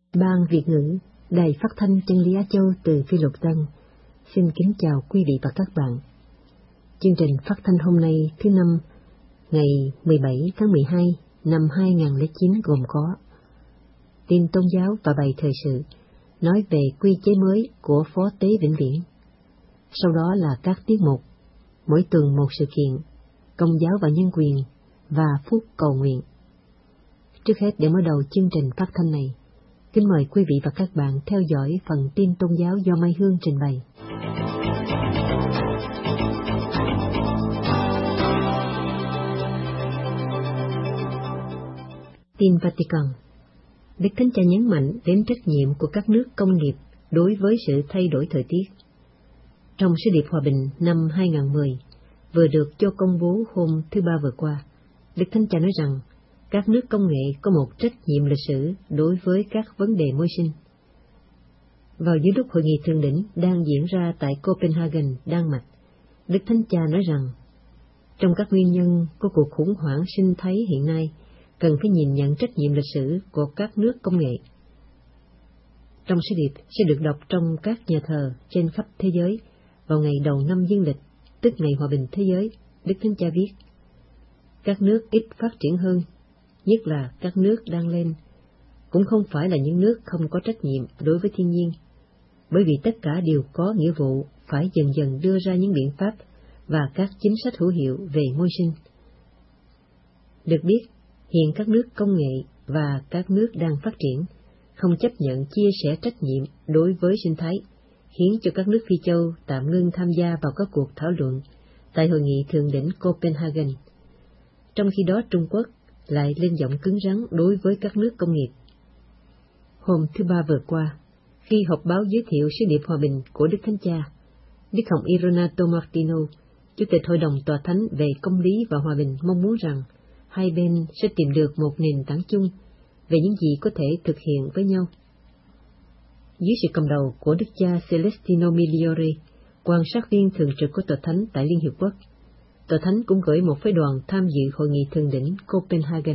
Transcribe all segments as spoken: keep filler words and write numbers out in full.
Ban Việt ngữ, Đài Phát thanh Chân lý Á Châu từ Phi Luật Tân, xin kính chào quý vị và các bạn. Chương trình phát thanh hôm nay thứ năm, ngày mười bảy tháng mười hai năm hai nghìn không trăm lẻ chín gồm có tin tôn giáo và bài thời sự, nói về quy chế mới của Phó Tế Vĩnh Viễn. Sau đó là các tiết mục, mỗi tuần một sự kiện, Công giáo và nhân quyền và phút cầu nguyện. Trước hết, để mở đầu chương trình phát thanh này, kính mời quý vị và các bạn theo dõi phần tin tôn giáo do Mai Hương trình bày. Tin Vatican. Đức Thánh Cha nhấn mạnh đến trách nhiệm của các nước công nghiệp đối với sự thay đổi thời tiết. Trong sứ điệp hòa bình năm hai nghìn không trăm mười, vừa được cho công bố hôm thứ Ba vừa qua, Đức Thánh Cha nói rằng các nước công nghệ có một trách nhiệm lịch sử đối với các vấn đề môi sinh. Vào giữa lúc hội nghị thượng đỉnh đang diễn ra tại Copenhagen, Đan Mạch, Đức Thánh Cha nói rằng, trong các nguyên nhân của cuộc khủng hoảng sinh thái hiện nay, cần phải nhìn nhận trách nhiệm lịch sử của các nước công nghệ. Trong sứ điệp sẽ được đọc trong các nhà thờ trên khắp thế giới vào ngày đầu năm dương lịch, tức ngày hòa bình thế giới, Đức Thánh Cha viết, các nước ít phát triển hơn, nhất là các nước đang lên, cũng không phải là những nước không có trách nhiệm đối với thiên nhiên, bởi vì tất cả đều có nghĩa vụ phải dần dần đưa ra những biện pháp và các chính sách hữu hiệu về môi sinh. Được biết, hiện các nước công nghệ và các nước đang phát triển không chấp nhận chia sẻ trách nhiệm đối với sinh thái, khiến cho các nước Phi Châu tạm ngưng tham gia vào các cuộc thảo luận tại hội nghị thượng đỉnh Copenhagen. Trong khi đó, Trung Quốc lại lên giọng cứng rắn đối với các nước công nghiệp. Hôm thứ Ba vừa qua, khi họp báo giới thiệu sứ điệp hòa bình của Đức Thánh Cha, Đức Hồng Y Renato Martino, Chủ tịch Hội đồng Tòa Thánh về Công lý và Hòa bình, mong muốn rằng hai bên sẽ tìm được một nền tảng chung về những gì có thể thực hiện với nhau. Dưới sự cầm đầu của Đức cha Celestino Migliore, quan sát viên thường trực của Tòa Thánh tại Liên Hiệp Quốc, Tòa Thánh cũng gửi một phái đoàn tham dự hội nghị thượng đỉnh Copenhagen.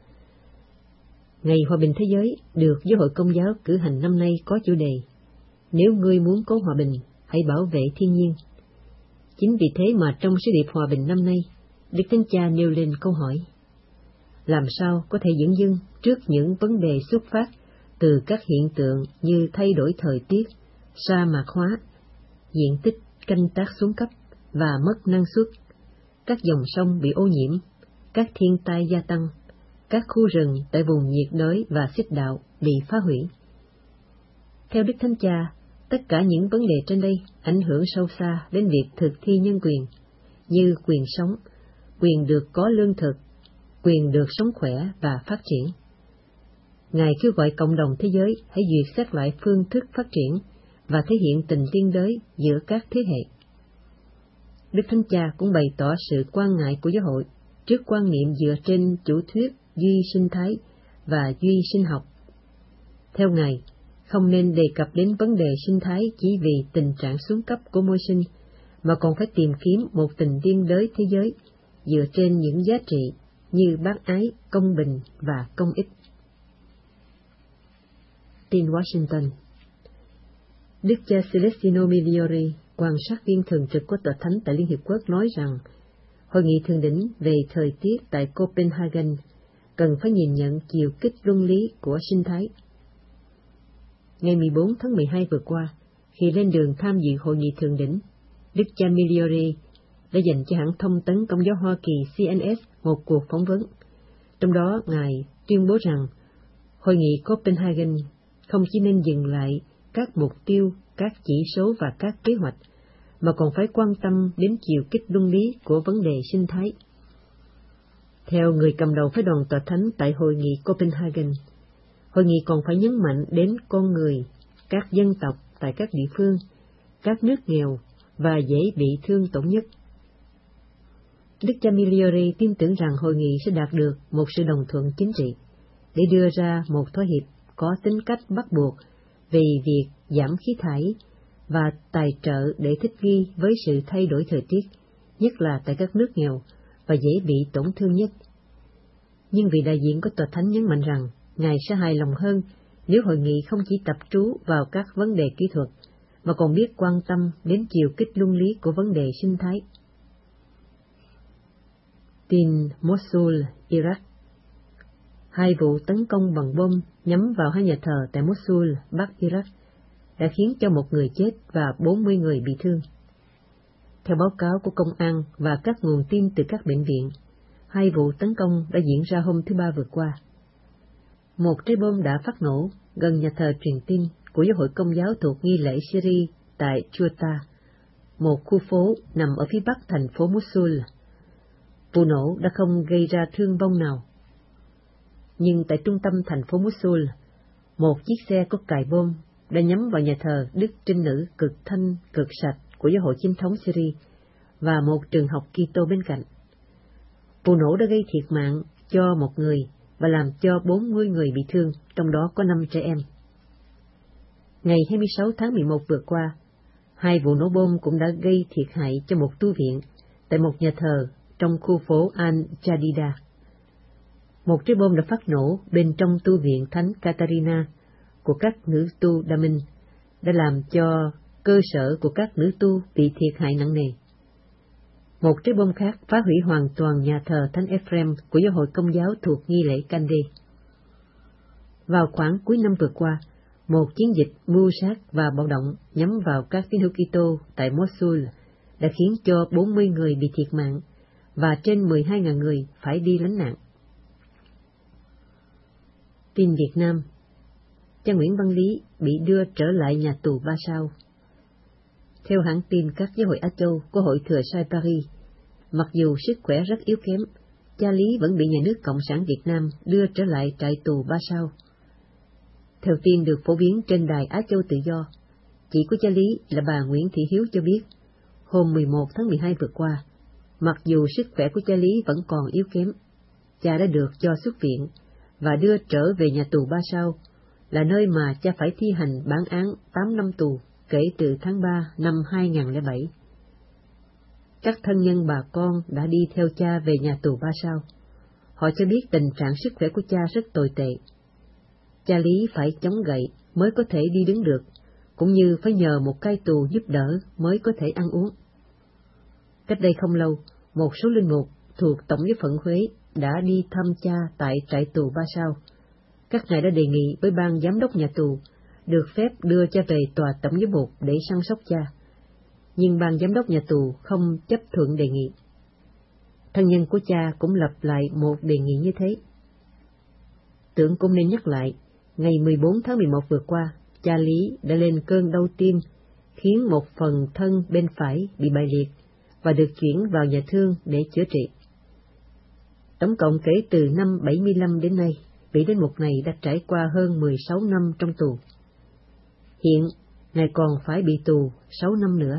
Ngày hòa bình thế giới được Giáo hội Công giáo cử hành năm nay có chủ đề Nếu ngươi muốn có hòa bình, hãy bảo vệ thiên nhiên. Chính vì thế mà trong sứ điệp hòa bình năm nay, Đức Thánh Cha nêu lên câu hỏi: làm sao có thể dửng dưng trước những vấn đề xuất phát từ các hiện tượng như thay đổi thời tiết, sa mạc hóa, diện tích canh tác xuống cấp và mất năng suất, các dòng sông bị ô nhiễm, các thiên tai gia tăng, các khu rừng tại vùng nhiệt đới và xích đạo bị phá hủy. Theo Đức Thánh Cha, tất cả những vấn đề trên đây ảnh hưởng sâu xa đến việc thực thi nhân quyền, như quyền sống, quyền được có lương thực, quyền được sống khỏe và phát triển. Ngài kêu gọi cộng đồng thế giới hãy duyệt xét lại phương thức phát triển và thể hiện tình liên đới giữa các thế hệ. Đức Thánh Cha cũng bày tỏ sự quan ngại của giáo hội trước quan niệm dựa trên chủ thuyết duy sinh thái và duy sinh học. Theo Ngài, không nên đề cập đến vấn đề sinh thái chỉ vì tình trạng xuống cấp của môi sinh, mà còn phải tìm kiếm một tình liên đới thế giới dựa trên những giá trị như bác ái, công bình và công ích. Tin Washington. Đức cha Celestino Migliore, quan sát viên thường trực của Tòa Thánh tại Liên Hiệp Quốc, nói rằng hội nghị thượng đỉnh về thời tiết tại Copenhagen cần phải nhìn nhận chiều kích luân lý của sinh thái. Ngày mười bốn tháng mười hai vừa qua, khi lên đường tham dự hội nghị thượng đỉnh, Đức cha Migliore đã dành cho hãng thông tấn Công giáo Hoa Kỳ C N S một cuộc phỏng vấn. Trong đó, Ngài tuyên bố rằng hội nghị Copenhagen không chỉ nên dừng lại các mục tiêu, các chỉ số và các kế hoạch, mà còn phải quan tâm đến chiều kích luân lý của vấn đề sinh thái. Theo người cầm đầu phái đoàn Tòa Thánh tại hội nghị Copenhagen, hội nghị còn phải nhấn mạnh đến con người, các dân tộc tại các địa phương, các nước nghèo và dễ bị thương tổn nhất. Đức cha Migliore tin tưởng rằng hội nghị sẽ đạt được một sự đồng thuận chính trị để đưa ra một thỏa hiệp có tính cách bắt buộc về việc giảm khí thải và tài trợ để thích nghi với sự thay đổi thời tiết, nhất là tại các nước nghèo và dễ bị tổn thương nhất. Nhưng vị đại diện của Tòa Thánh nhấn mạnh rằng Ngài sẽ hài lòng hơn nếu hội nghị không chỉ tập trú vào các vấn đề kỹ thuật, mà còn biết quan tâm đến chiều kích luân lý của vấn đề sinh thái. Tin Mosul, Iraq. Hai vụ tấn công bằng bom nhắm vào hai nhà thờ tại Mosul, Bắc Iraq, đã khiến cho một người chết và bốn mươi người bị thương. Theo báo cáo của công an và các nguồn tin từ các bệnh viện, hai vụ tấn công đã diễn ra hôm thứ Ba vừa qua. Một trái bom đã phát nổ gần nhà thờ truyền tin của giáo hội Công giáo thuộc nghi lễ Syria tại Chuta, một khu phố nằm ở phía bắc thành phố Mosul. Vụ nổ đã không gây ra thương vong nào. Nhưng tại trung tâm thành phố Mosul, một chiếc xe có cài bom đã nhắm vào nhà thờ Đức Trinh Nữ cực thanh cực sạch của giáo hội chính thống Syria và một trường học Kitô bên cạnh. Vụ nổ đã gây thiệt mạng cho một người và làm cho bốn mươi người bị thương, trong đó có năm trẻ em. Ngày hai mươi sáu tháng mười một vừa qua, hai vụ nổ bom cũng đã gây thiệt hại cho một tu viện tại một nhà thờ trong khu phố Al-Jadida. Một trái bom đã phát nổ bên trong tu viện Thánh Katarina của các nữ tu Đa Minh, đã làm cho cơ sở của các nữ tu bị thiệt hại nặng nề. Một trái bom khác phá hủy hoàn toàn nhà thờ Thánh Ephraim của giáo hội Công giáo thuộc nghi lễ Candê. Vào khoảng cuối năm vừa qua, một chiến dịch mưu sát và bạo động nhắm vào các tín hữu Kitô tại Mosul đã khiến cho bốn mươi người bị thiệt mạng và trên mười hai nghìn người phải đi lánh nạn. Tin Việt Nam. Cha Nguyễn Văn Lý bị đưa trở lại nhà tù ba sao. Theo hãng tin các giáo hội Á Châu của Hội Thừa Sai Paris, mặc dù sức khỏe rất yếu kém, cha Lý vẫn bị nhà nước Cộng sản Việt Nam đưa trở lại trại tù ba sao. Theo tin được phổ biến trên đài Á Châu Tự Do, chị của cha Lý là bà Nguyễn Thị Hiếu cho biết, hôm mười một tháng mười hai vừa qua, mặc dù sức khỏe của cha Lý vẫn còn yếu kém, cha đã được cho xuất viện và đưa trở về nhà tù ba sao, là nơi mà cha phải thi hành bản án tám năm tù kể từ tháng ba năm hai nghìn không trăm lẻ bảy. Các thân nhân bà con đã đi theo cha về nhà tù ba sao. Họ cho biết tình trạng sức khỏe của cha rất tồi tệ. Cha Lý phải chống gậy mới có thể đi đứng được, cũng như phải nhờ một cai tù giúp đỡ mới có thể ăn uống. Cách đây không lâu, một số linh mục thuộc Tổng giáo phận Huế đã đi thăm cha tại trại tù ba sao. Các ngài đã đề nghị với ban giám đốc nhà tù được phép đưa cha về tòa tổng giám mục để săn sóc cha, nhưng ban giám đốc nhà tù không chấp thuận đề nghị. Thân nhân của cha cũng lặp lại một đề nghị như thế. Tưởng cũng nên nhắc lại, ngày mười bốn tháng mười một vừa qua, cha Lý đã lên cơn đau tim, khiến một phần thân bên phải bị bại liệt và được chuyển vào nhà thương để chữa trị. Tổng cộng kể từ năm bảy mươi lăm đến nay, vị linh mục này đã trải qua hơn mười sáu năm trong tù. Hiện, ngài còn phải bị tù sáu năm nữa.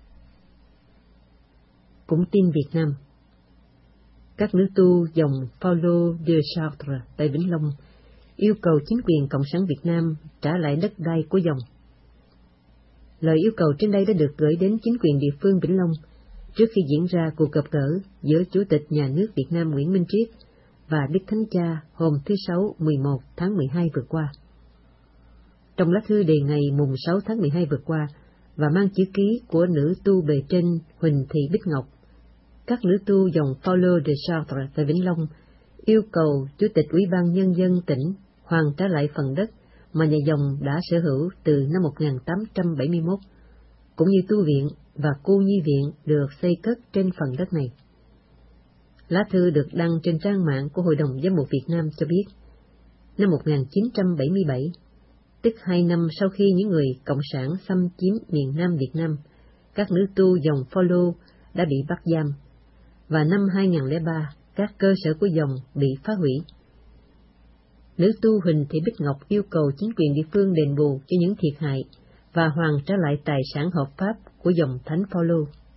Cũng tin Việt Nam. Các nữ tu dòng Paulo de Chartres tại Vĩnh Long yêu cầu chính quyền Cộng sản Việt Nam trả lại đất đai của dòng. Lời yêu cầu trên đây đã được gửi đến chính quyền địa phương Vĩnh Long trước khi diễn ra cuộc gặp gỡ giữa Chủ tịch Nhà nước Việt Nam Nguyễn Minh Triết và Đức Thánh Cha hôm thứ Sáu mười một tháng mười hai vừa qua. Trong lá thư đề ngày mùng sáu tháng mười hai vừa qua và mang chữ ký của nữ tu bề trên Huỳnh Thị Bích Ngọc, các nữ tu dòng Paulo de Chartres tại Vĩnh Long yêu cầu Chủ tịch Ủy ban Nhân dân tỉnh hoàn trả lại phần đất mà nhà dòng đã sở hữu từ năm một nghìn tám trăm bảy mươi mốt, cũng như tu viện và cô nhi viện được xây cất trên phần đất này. Lá thư được đăng trên trang mạng của Hội đồng Giám mục Việt Nam cho biết, năm một nghìn chín trăm bảy mươi bảy, tức hai năm sau khi những người Cộng sản xâm chiếm miền Nam Việt Nam, các nữ tu dòng Paulo đã bị bắt giam, và năm hai nghìn không trăm lẻ ba, các cơ sở của dòng bị phá hủy. Nữ tu Huỳnh Thị Bích Ngọc yêu cầu chính quyền địa phương đền bù cho những thiệt hại và hoàn trả lại tài sản hợp pháp của dòng Thánh Paulo.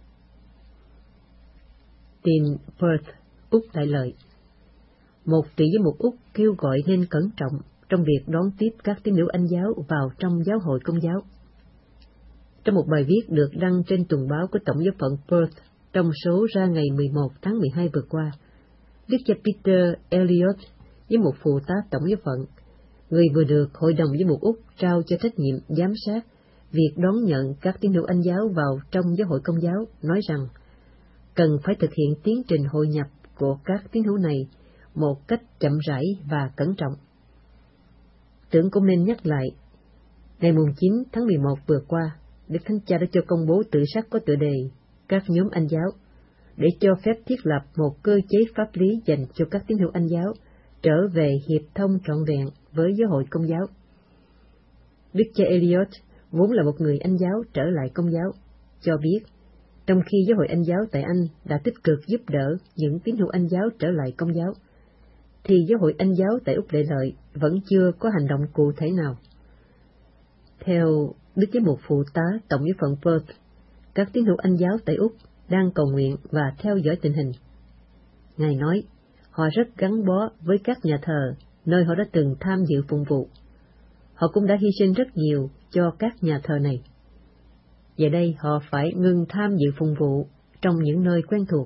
Tin Perth, Úc Đại Lợi. Một vị giám mục Úc kêu gọi nên cẩn trọng trong việc đón tiếp các tín hữu Anh giáo vào trong giáo hội Công giáo. Trong một bài viết được đăng trên tuần báo của Tổng giáo phận Perth trong số ra ngày mười một tháng mười hai vừa qua, Đức cha Peter Elliot, với một phụ tá tổng giáo phận, người vừa được Hội đồng Giám mục Úc trao cho trách nhiệm giám sát việc đón nhận các tín hữu Anh giáo vào trong giáo hội Công giáo, nói rằng cần phải thực hiện tiến trình hội nhập của các tín hữu này một cách chậm rãi và cẩn trọng. Tưởng cũng nên nhắc lại, ngày chín tháng mười một vừa qua, Đức Thánh Cha đã cho công bố tự sắc có tựa đề các nhóm Anh giáo, để cho phép thiết lập một cơ chế pháp lý dành cho các tín hữu Anh giáo trở về hiệp thông trọn vẹn với giáo hội Công giáo. Đức cha Elliot, vốn là một người Anh giáo trở lại Công giáo, cho biết, trong khi giáo hội Anh giáo tại Anh đã tích cực giúp đỡ những tín hữu Anh giáo trở lại Công giáo, thì giáo hội Anh giáo tại Úc Lệ Lợi vẫn chưa có hành động cụ thể nào. Theo Đức Giám mục Phụ tá Tổng giáo phận Perth, các tín hữu Anh giáo tại Úc đang cầu nguyện và theo dõi tình hình. Ngài nói, họ rất gắn bó với các nhà thờ nơi họ đã từng tham dự phụng vụ. Họ cũng đã hy sinh rất nhiều cho các nhà thờ này. Giờ đây họ phải ngừng tham dự phụng vụ trong những nơi quen thuộc.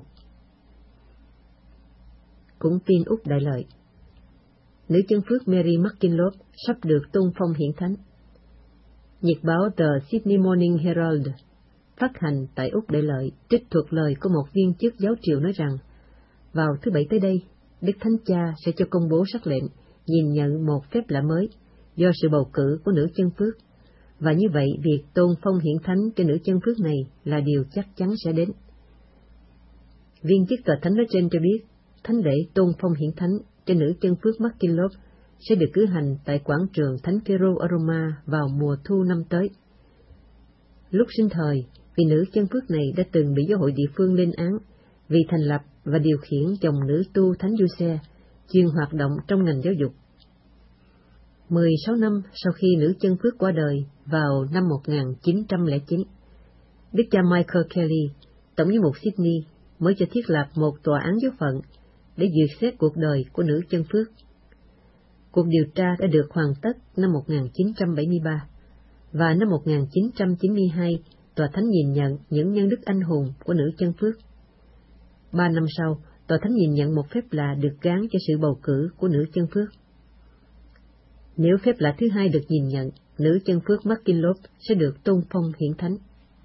Cũng tin Úc Đại Lợi, nữ chân phước Mary McKinlop sắp được tôn phong hiển thánh. Nhật báo The Sydney Morning Herald phát hành tại Úc Đại Lợi trích thuật lời của một viên chức giáo triều nói rằng, vào thứ Bảy tới đây, Đức Thánh Cha sẽ cho công bố sắc lệnh nhìn nhận một phép lạ mới do sự bầu cử của nữ chân phước, và như vậy việc tôn phong hiển thánh cho nữ chân phước này là điều chắc chắn sẽ đến. Viên chức tòa thánh nói trên cho biết, thánh lễ tôn phong hiển thánh cho nữ chân phước McKinlop sẽ được cử hành tại quảng trường Thánh Phêrô ở Roma vào mùa thu năm tới. Lúc sinh thời, vị nữ chân phước này đã từng bị giáo hội địa phương lên án vì thành lập và điều khiển dòng nữ tu Thánh Giuse, chuyên hoạt động trong ngành giáo dục. mười sáu năm sau khi nữ chân phước qua đời vào năm một nghìn chín trăm lẻ chín, Đức cha Michael Kelly, Tổng giám mục Sydney, mới cho thiết lập một tòa án giáo phận để duyệt xét cuộc đời của nữ chân phước. Cuộc điều tra đã được hoàn tất năm một nghìn chín trăm bảy mươi ba, và năm một nghìn chín trăm chín mươi hai, tòa thánh nhìn nhận những nhân đức anh hùng của nữ chân phước. Ba năm sau, tòa thánh nhìn nhận một phép lạ được gán cho sự bầu cử của nữ chân phước. Nếu phép lạ thứ hai được nhìn nhận, nữ chân phước McKinlop sẽ được tôn phong hiển thánh.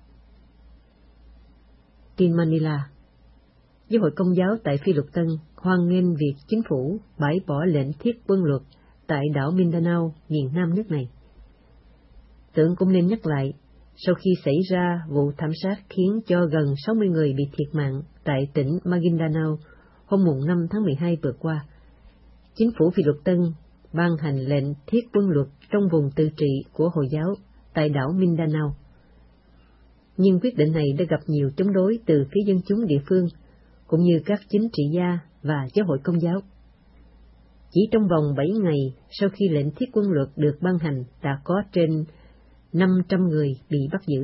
Tin Manila, giáo hội Công giáo tại Phi Luật Tân hoan nghênh việc chính phủ bãi bỏ lệnh thiết quân luật tại đảo Mindanao, miền nam nước này. Tưởng cũng nên nhắc lại, sau khi xảy ra vụ thảm sát khiến cho gần sáu mươi người bị thiệt mạng tại tỉnh Maguindanao hôm mùng năm tháng mười hai vừa qua, chính phủ Phi Luật Tân ban hành lệnh thiết quân luật trong vùng tự trị của Hồi giáo tại đảo Mindanao. Nhưng quyết định này đã gặp nhiều chống đối từ phía dân chúng địa phương, cũng như các chính trị gia và giáo hội Công giáo. Chỉ trong vòng bảy ngày sau khi lệnh thiết quân luật được ban hành, đã có trên năm trăm người bị bắt giữ.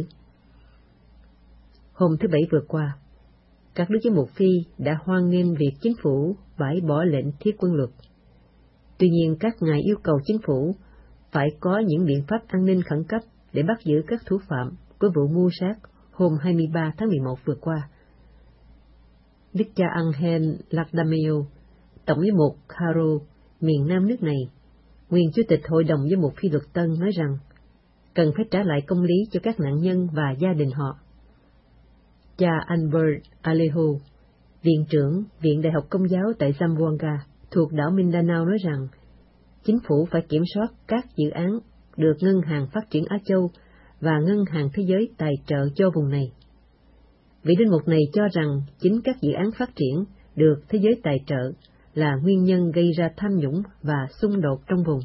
Hôm thứ Bảy vừa qua, các đức giám mục Phi đã hoan nghênh việc chính phủ bãi bỏ lệnh thiết quân luật. Tuy nhiên, các ngài yêu cầu chính phủ phải có những biện pháp an ninh khẩn cấp để bắt giữ các thủ phạm của vụ mưu sát hôm hai mươi ba tháng mười một vừa qua. Đức cha Angel Lacdameo, Tổng giám mục Haro, miền nam nước này, nguyên chủ tịch Hội đồng Giám mục Phi Luật Tân nói rằng, cần phải trả lại công lý cho các nạn nhân và gia đình họ. Cha Albert Alejo, viện trưởng Viện Đại học Công giáo tại Zamboanga, thuộc đảo Mindanao nói rằng, chính phủ phải kiểm soát các dự án được Ngân hàng Phát triển Á Châu và Ngân hàng Thế giới tài trợ cho vùng này. Vị linh mục này cho rằng chính các dự án phát triển được thế giới tài trợ là nguyên nhân gây ra tham nhũng và xung đột trong vùng.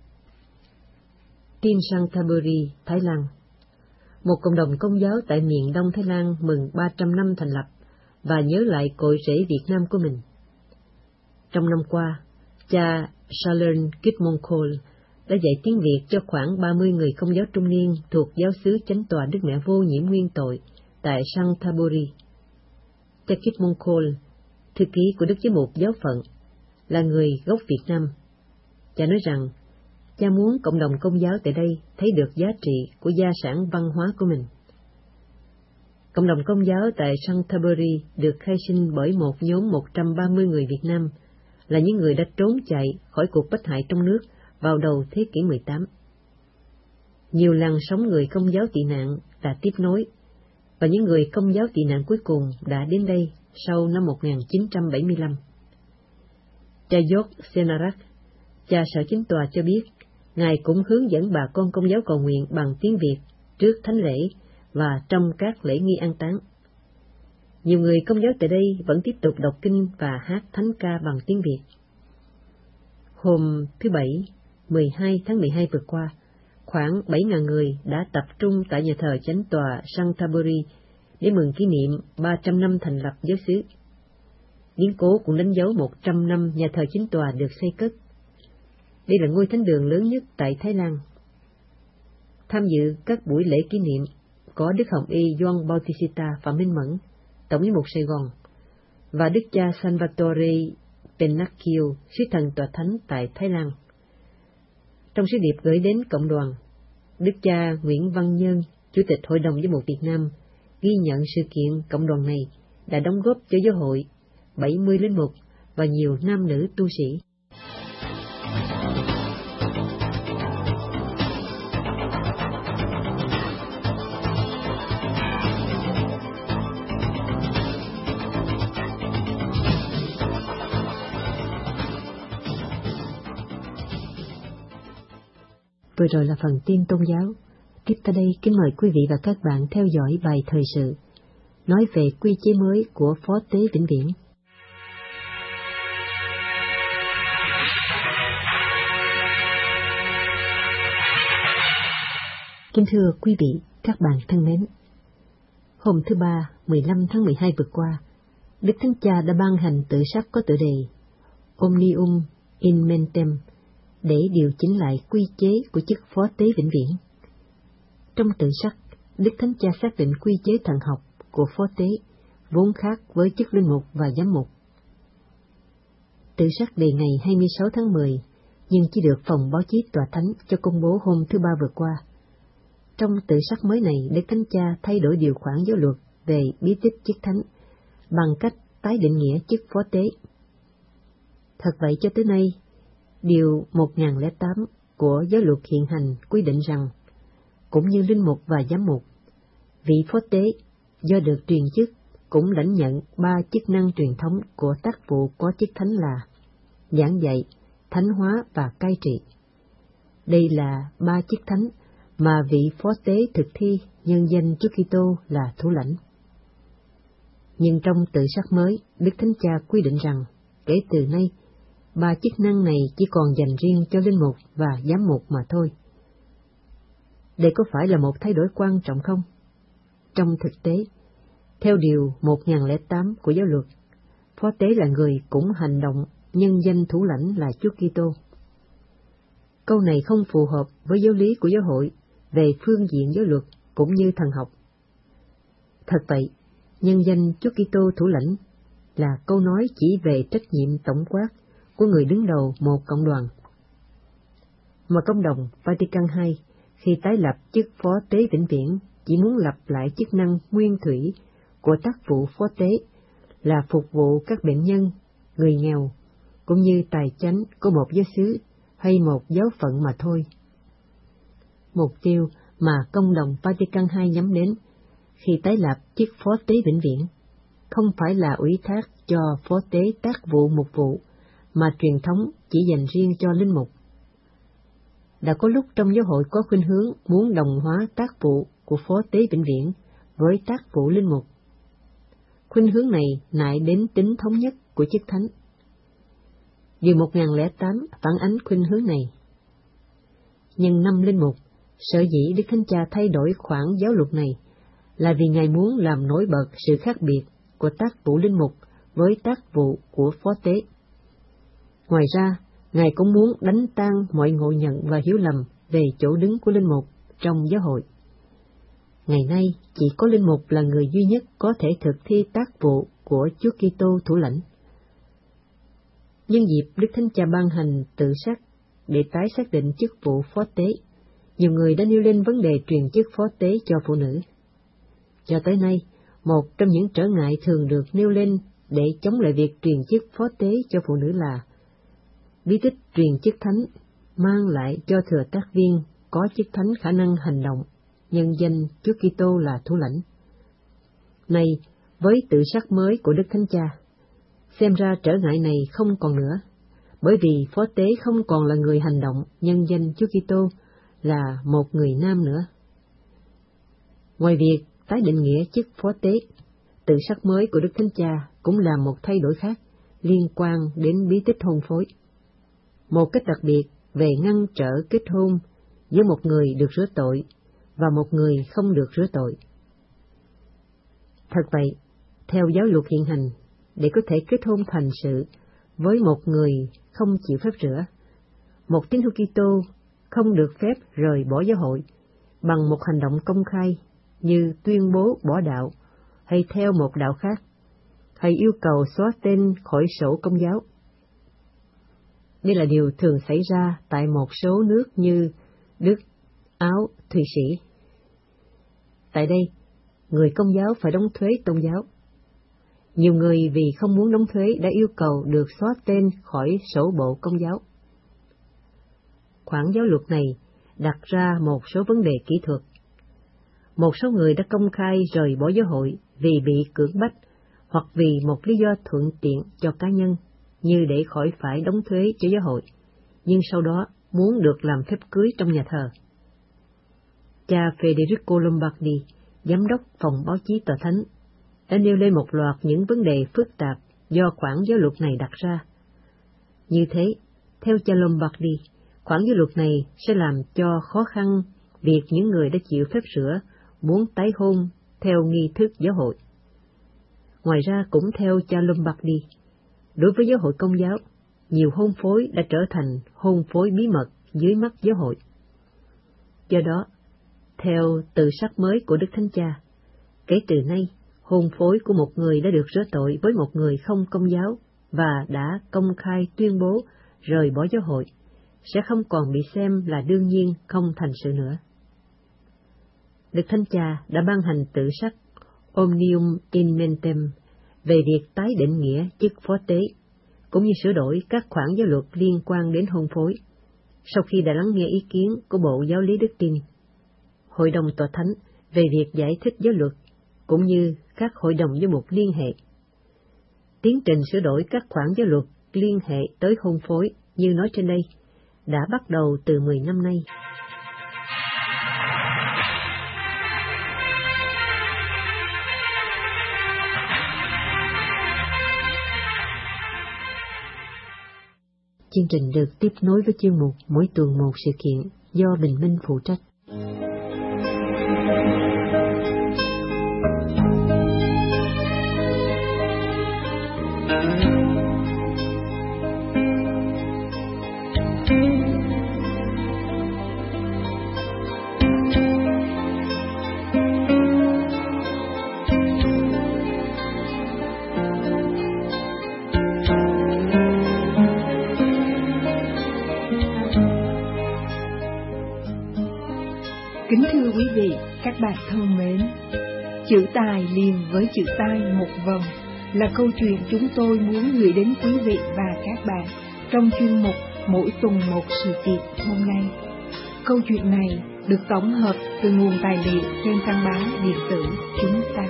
Tin Santhaburi, Thái Lan. Một cộng đồng Công giáo tại miền Đông Thái Lan mừng ba trăm năm thành lập và nhớ lại cội rễ Việt Nam của mình. Trong năm qua, cha Shalern Kitmonkol đã dạy tiếng Việt cho khoảng ba mươi người Công giáo trung niên thuộc giáo xứ Chánh tòa Đức Mẹ Vô Nhiễm Nguyên Tội tại Santhaburi. Cha Kitmonkol, thư ký của Đức Giám mục giáo phận, là người gốc Việt Nam. Cha nói rằng, cha muốn cộng đồng Công giáo tại đây thấy được giá trị của gia sản văn hóa của mình. Cộng đồng Công giáo tại Santhaburi được khai sinh bởi một nhóm một trăm ba mươi người Việt Nam, là những người đã trốn chạy khỏi cuộc bách hại trong nước vào đầu thế kỷ mười tám. Nhiều làn sóng người Công giáo tị nạn đã tiếp nối, và những người Công giáo tị nạn cuối cùng đã đến đây sau năm một nghìn chín trăm bảy mươi lăm. Cha George Senarak, cha sở chính tòa cho biết, Ngài cũng hướng dẫn bà con Công giáo cầu nguyện bằng tiếng Việt trước thánh lễ và trong các lễ nghi an táng. Nhiều người Công giáo tại đây vẫn tiếp tục đọc kinh và hát thánh ca bằng tiếng Việt. Hôm thứ Bảy, mười hai tháng mười hai vừa qua, khoảng bảy nghìn người đã tập trung tại nhà thờ chánh tòa Canterbury để mừng kỷ niệm ba trăm năm thành lập giáo xứ. Biến cố cũng đánh dấu một trăm năm nhà thờ chính tòa được xây cất. Đây là ngôi thánh đường lớn nhất tại Thái Lan. Tham dự các buổi lễ kỷ niệm có Đức Hồng Y Gioan Bautista Phạm Minh Mẫn, Tổng giám mục Sài Gòn, và Đức cha Salvatore Pennacchio, sứ thần tòa thánh tại Thái Lan. Trong sứ điệp gửi đến cộng đoàn, Đức cha Nguyễn Văn Nhân, Chủ tịch Hội đồng Giám mục Việt Nam, ghi nhận sự kiện cộng đoàn này đã đóng góp cho giáo hội bảy mươi linh mục và nhiều nam nữ tu sĩ. Vừa rồi là phần tin tôn giáo. Tiếp tới đây, kính mời quý vị và các bạn theo dõi bài thời sự, nói về quy chế mới của Phó Tế Vĩnh Viễn. Kính thưa quý vị, các bạn thân mến, hôm thứ Ba, mười lăm tháng mười hai vừa qua, Đức Thánh Cha đã ban hành tự sắc có tựa đề Omnium in Mentem để điều chỉnh lại quy chế của chức Phó Tế Vĩnh Viễn. Trong tự sắc, Đức Thánh Cha xác định quy chế thần học của Phó Tế vốn khác với chức linh mục và giám mục. Tự sắc đề ngày hai mươi sáu tháng mười, nhưng chỉ được phòng báo chí tòa thánh cho công bố hôm thứ Ba vừa qua. Trong tự sắc mới này, Đức Thánh Cha thay đổi điều khoản giáo luật về bí tích chức thánh bằng cách tái định nghĩa chức Phó Tế. Thật vậy, cho tới nay, điều một nghìn lẻ tám của giáo luật hiện hành quy định rằng, cũng như linh mục và giám mục, vị Phó Tế do được truyền chức cũng lãnh nhận ba chức năng truyền thống của tác vụ có chức thánh là giảng dạy, thánh hóa và cai trị. Đây là ba chức thánh mà vị Phó Tế thực thi nhân danh Chúa Kitô là thủ lãnh. Nhưng trong tự sắc mới, Đức Thánh Cha quy định rằng, kể từ nay, ba chức năng này chỉ còn dành riêng cho linh mục và giám mục mà thôi. Đây có phải là một thay đổi quan trọng không? Trong thực tế, theo điều một nghìn lẻ tám của giáo luật, Phó Tế là người cũng hành động nhân danh thủ lãnh là Chúa Kitô. Câu này không phù hợp với giáo lý của giáo hội về phương diện giáo luật cũng như thần học. Thật vậy, nhân danh Chúa Kitô thủ lãnh là câu nói chỉ về trách nhiệm tổng quát của người đứng đầu một cộng đoàn. Mà Công đồng Vatican hai khi tái lập chức Phó Tế Vĩnh Viễn chỉ muốn lặp lại chức năng nguyên thủy của tác vụ Phó Tế là phục vụ các bệnh nhân, người nghèo, cũng như tài chánh của một giáo xứ hay một giáo phận mà thôi. Mục tiêu mà Công đồng Vatican hai nhắm đến khi tái lập chức Phó Tế Vĩnh Viễn không phải là ủy thác cho Phó Tế tác vụ mục vụ, mà truyền thống chỉ dành riêng cho linh mục. Đã có lúc trong giáo hội có khuynh hướng muốn đồng hóa tác vụ của Phó Tế Vĩnh Viễn với tác vụ linh mục. Khuynh hướng này nại đến tính thống nhất của chức thánh. Điều một nghìn lẻ tám phản ánh khuynh hướng này. Nhưng năm linh mục, sở dĩ Đức Thánh Cha thay đổi khoản giáo luật này là vì Ngài muốn làm nổi bật sự khác biệt của tác vụ linh mục với tác vụ của Phó Tế. Ngoài ra, Ngài cũng muốn đánh tan mọi ngộ nhận và hiểu lầm về chỗ đứng của linh mục trong giáo hội. Ngày nay, chỉ có linh mục là người duy nhất có thể thực thi tác vụ của Chúa Kitô thủ lãnh. Nhân dịp Đức Thánh Cha ban hành tự sắc để tái xác định chức vụ Phó Tế, nhiều người đã nêu lên vấn đề truyền chức Phó Tế cho phụ nữ. Cho tới nay, một trong những trở ngại thường được nêu lên để chống lại việc truyền chức Phó Tế cho phụ nữ là bí tích truyền chức thánh mang lại cho thừa tác viên có chức thánh khả năng hành động, nhân danh Chúa Kitô là thủ lãnh. Nay, với tự sắc mới của Đức Thánh Cha, xem ra trở ngại này không còn nữa, bởi vì phó tế không còn là người hành động nhân danh Chúa Kitô, là một người nam nữa. Ngoài việc tái định nghĩa chức phó tế, tự sắc mới của Đức Thánh Cha cũng là một thay đổi khác liên quan đến bí tích hôn phối. Một cách đặc biệt về ngăn trở kết hôn giữa một người được rửa tội và một người không được rửa tội. Thật vậy, theo giáo luật hiện hành, để có thể kết hôn thành sự với một người không chịu phép rửa, một tín hữu Kitô không được phép rời bỏ giáo hội bằng một hành động công khai như tuyên bố bỏ đạo hay theo một đạo khác, hay yêu cầu xóa tên khỏi sổ công giáo. Đây là điều thường xảy ra tại một số nước như Đức, Áo, Thụy Sĩ. Tại đây, người công giáo phải đóng thuế tôn giáo. Nhiều người vì không muốn đóng thuế đã yêu cầu được xóa tên khỏi sổ bộ công giáo. Khoản giáo luật này đặt ra một số vấn đề kỹ thuật. Một số người đã công khai rời bỏ giáo hội vì bị cưỡng bách hoặc vì một lý do thuận tiện cho cá nhân, như để khỏi phải đóng thuế cho giáo hội, nhưng sau đó muốn được làm phép cưới trong nhà thờ. Cha Federico Lombardi, giám đốc phòng báo chí Tòa Thánh, đã nêu lên một loạt những vấn đề phức tạp do khoản giáo luật này đặt ra. Như thế, theo cha Lombardi, khoản giáo luật này sẽ làm cho khó khăn việc những người đã chịu phép rửa muốn tái hôn theo nghi thức giáo hội. Ngoài ra, cũng theo cha Lombardi, đối với giáo hội công giáo, nhiều hôn phối đã trở thành hôn phối bí mật dưới mắt giáo hội. Do đó, theo từ sắc mới của Đức Thánh Cha, kể từ nay, hôn phối của một người đã được rửa tội với một người không công giáo và đã công khai tuyên bố rời bỏ giáo hội, sẽ không còn bị xem là đương nhiên không thành sự nữa. Đức Thánh Cha đã ban hành tự sắc Omnium in Mentem về việc tái định nghĩa chức phó tế, cũng như sửa đổi các khoản giáo luật liên quan đến hôn phối, sau khi đã lắng nghe ý kiến của Bộ Giáo lý Đức Tin, Hội đồng Tòa Thánh về việc giải thích giáo luật, cũng như các hội đồng giáo mục liên hệ. Tiến trình sửa đổi các khoản giáo luật liên hệ tới hôn phối, như nói trên đây, đã bắt đầu từ mười năm nay. Chương trình được tiếp nối với chuyên mục mỗi tuần một sự kiện do Bình Minh phụ trách. Kính thưa quý vị, các bạn thân mến, chữ tài liền với chữ tai một vần là câu chuyện chúng tôi muốn gửi đến quý vị và các bạn trong chuyên mục mỗi tuần một sự kiện hôm nay. Câu chuyện này được tổng hợp từ nguồn tài liệu trên trang báo điện tử chúng ta.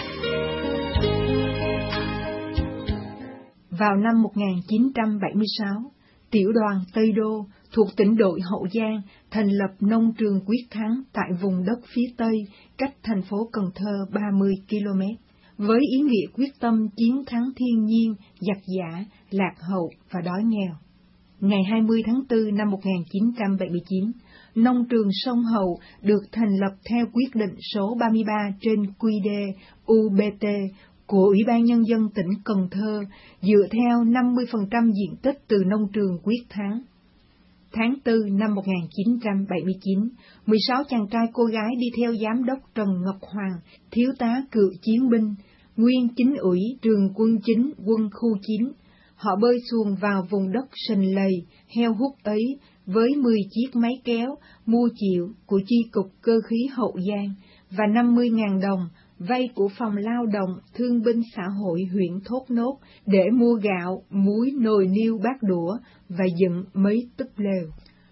Vào năm một nghìn chín trăm bảy mươi sáu, tiểu đoàn Tây Đô thuộc tỉnh đội Hậu Giang thành lập nông trường Quyết Thắng tại vùng đất phía Tây, cách thành phố Cần Thơ ba mươi ki lô mét, với ý nghĩa quyết tâm chiến thắng thiên nhiên, giặc giã, lạc hậu và đói nghèo. Ngày hai mươi tháng tư năm một nghìn chín trăm bảy mươi chín, nông trường Sông Hậu được thành lập theo quyết định số ba mươi ba trên quy đê u bê tê của Ủy ban Nhân dân tỉnh Cần Thơ, dựa theo năm mươi phần trăm diện tích từ nông trường Quyết Thắng. Tháng tư năm một nghìn chín trăm bảy mươi chín, mười sáu chàng trai cô gái đi theo giám đốc Trần Ngọc Hoàng, thiếu tá cựu chiến binh, nguyên chính ủy trường quân chính quân khu chín. Họ bơi xuồng vào vùng đất sình lầy, heo hút ấy với mười chiếc máy kéo mua chịu của chi cục cơ khí Hậu Giang và năm mươi nghìn đồng vay của phòng lao động thương binh xã hội huyện Thốt Nốt để mua gạo, muối, nồi niêu bát đũa và dựng mấy túp lều.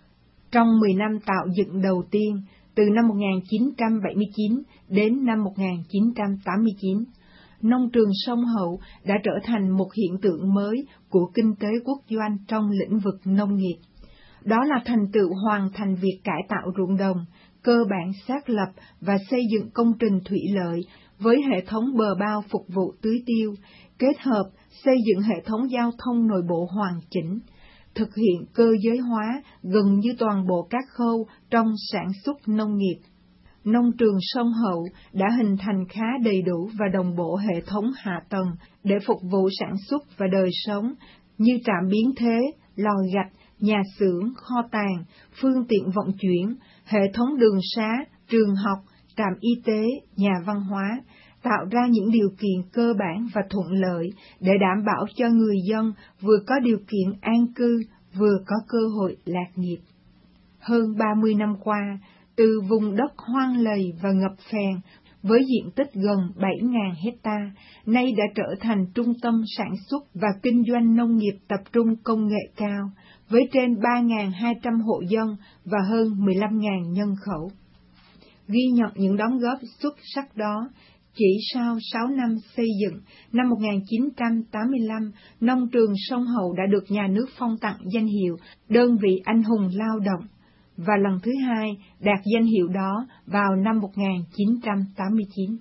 Trong mười năm tạo dựng đầu tiên, từ năm một nghìn chín trăm bảy mươi chín đến năm một nghìn chín trăm tám mươi chín, nông trường sông Hậu đã trở thành một hiện tượng mới của kinh tế quốc doanh trong lĩnh vực nông nghiệp. Đó là thành tựu hoàn thành việc cải tạo ruộng đồng, cơ bản xác lập và xây dựng công trình thủy lợi với hệ thống bờ bao phục vụ tưới tiêu, kết hợp xây dựng hệ thống giao thông nội bộ hoàn chỉnh, thực hiện cơ giới hóa gần như toàn bộ các khâu trong sản xuất nông nghiệp. Nông trường sông Hậu đã hình thành khá đầy đủ và đồng bộ hệ thống hạ tầng để phục vụ sản xuất và đời sống như trạm biến thế, lò gạch, nhà xưởng, kho tàng, phương tiện vận chuyển, hệ thống đường xá, trường học, trạm y tế, nhà văn hóa, tạo ra những điều kiện cơ bản và thuận lợi để đảm bảo cho người dân vừa có điều kiện an cư, vừa có cơ hội lạc nghiệp. Hơn ba mươi năm qua, từ vùng đất hoang lầy và ngập phèn, với diện tích gần bảy nghìn hecta, nay đã trở thành trung tâm sản xuất và kinh doanh nông nghiệp tập trung công nghệ cao, với trên ba nghìn hai trăm hộ dân và hơn mười lăm nghìn nhân khẩu. Ghi nhận những đóng góp xuất sắc đó, chỉ sau sáu năm xây dựng, năm một nghìn chín trăm tám mươi lăm, nông trường sông Hậu đã được nhà nước phong tặng danh hiệu đơn vị anh hùng lao động, và lần thứ hai đạt danh hiệu đó vào năm một nghìn chín trăm tám mươi chín.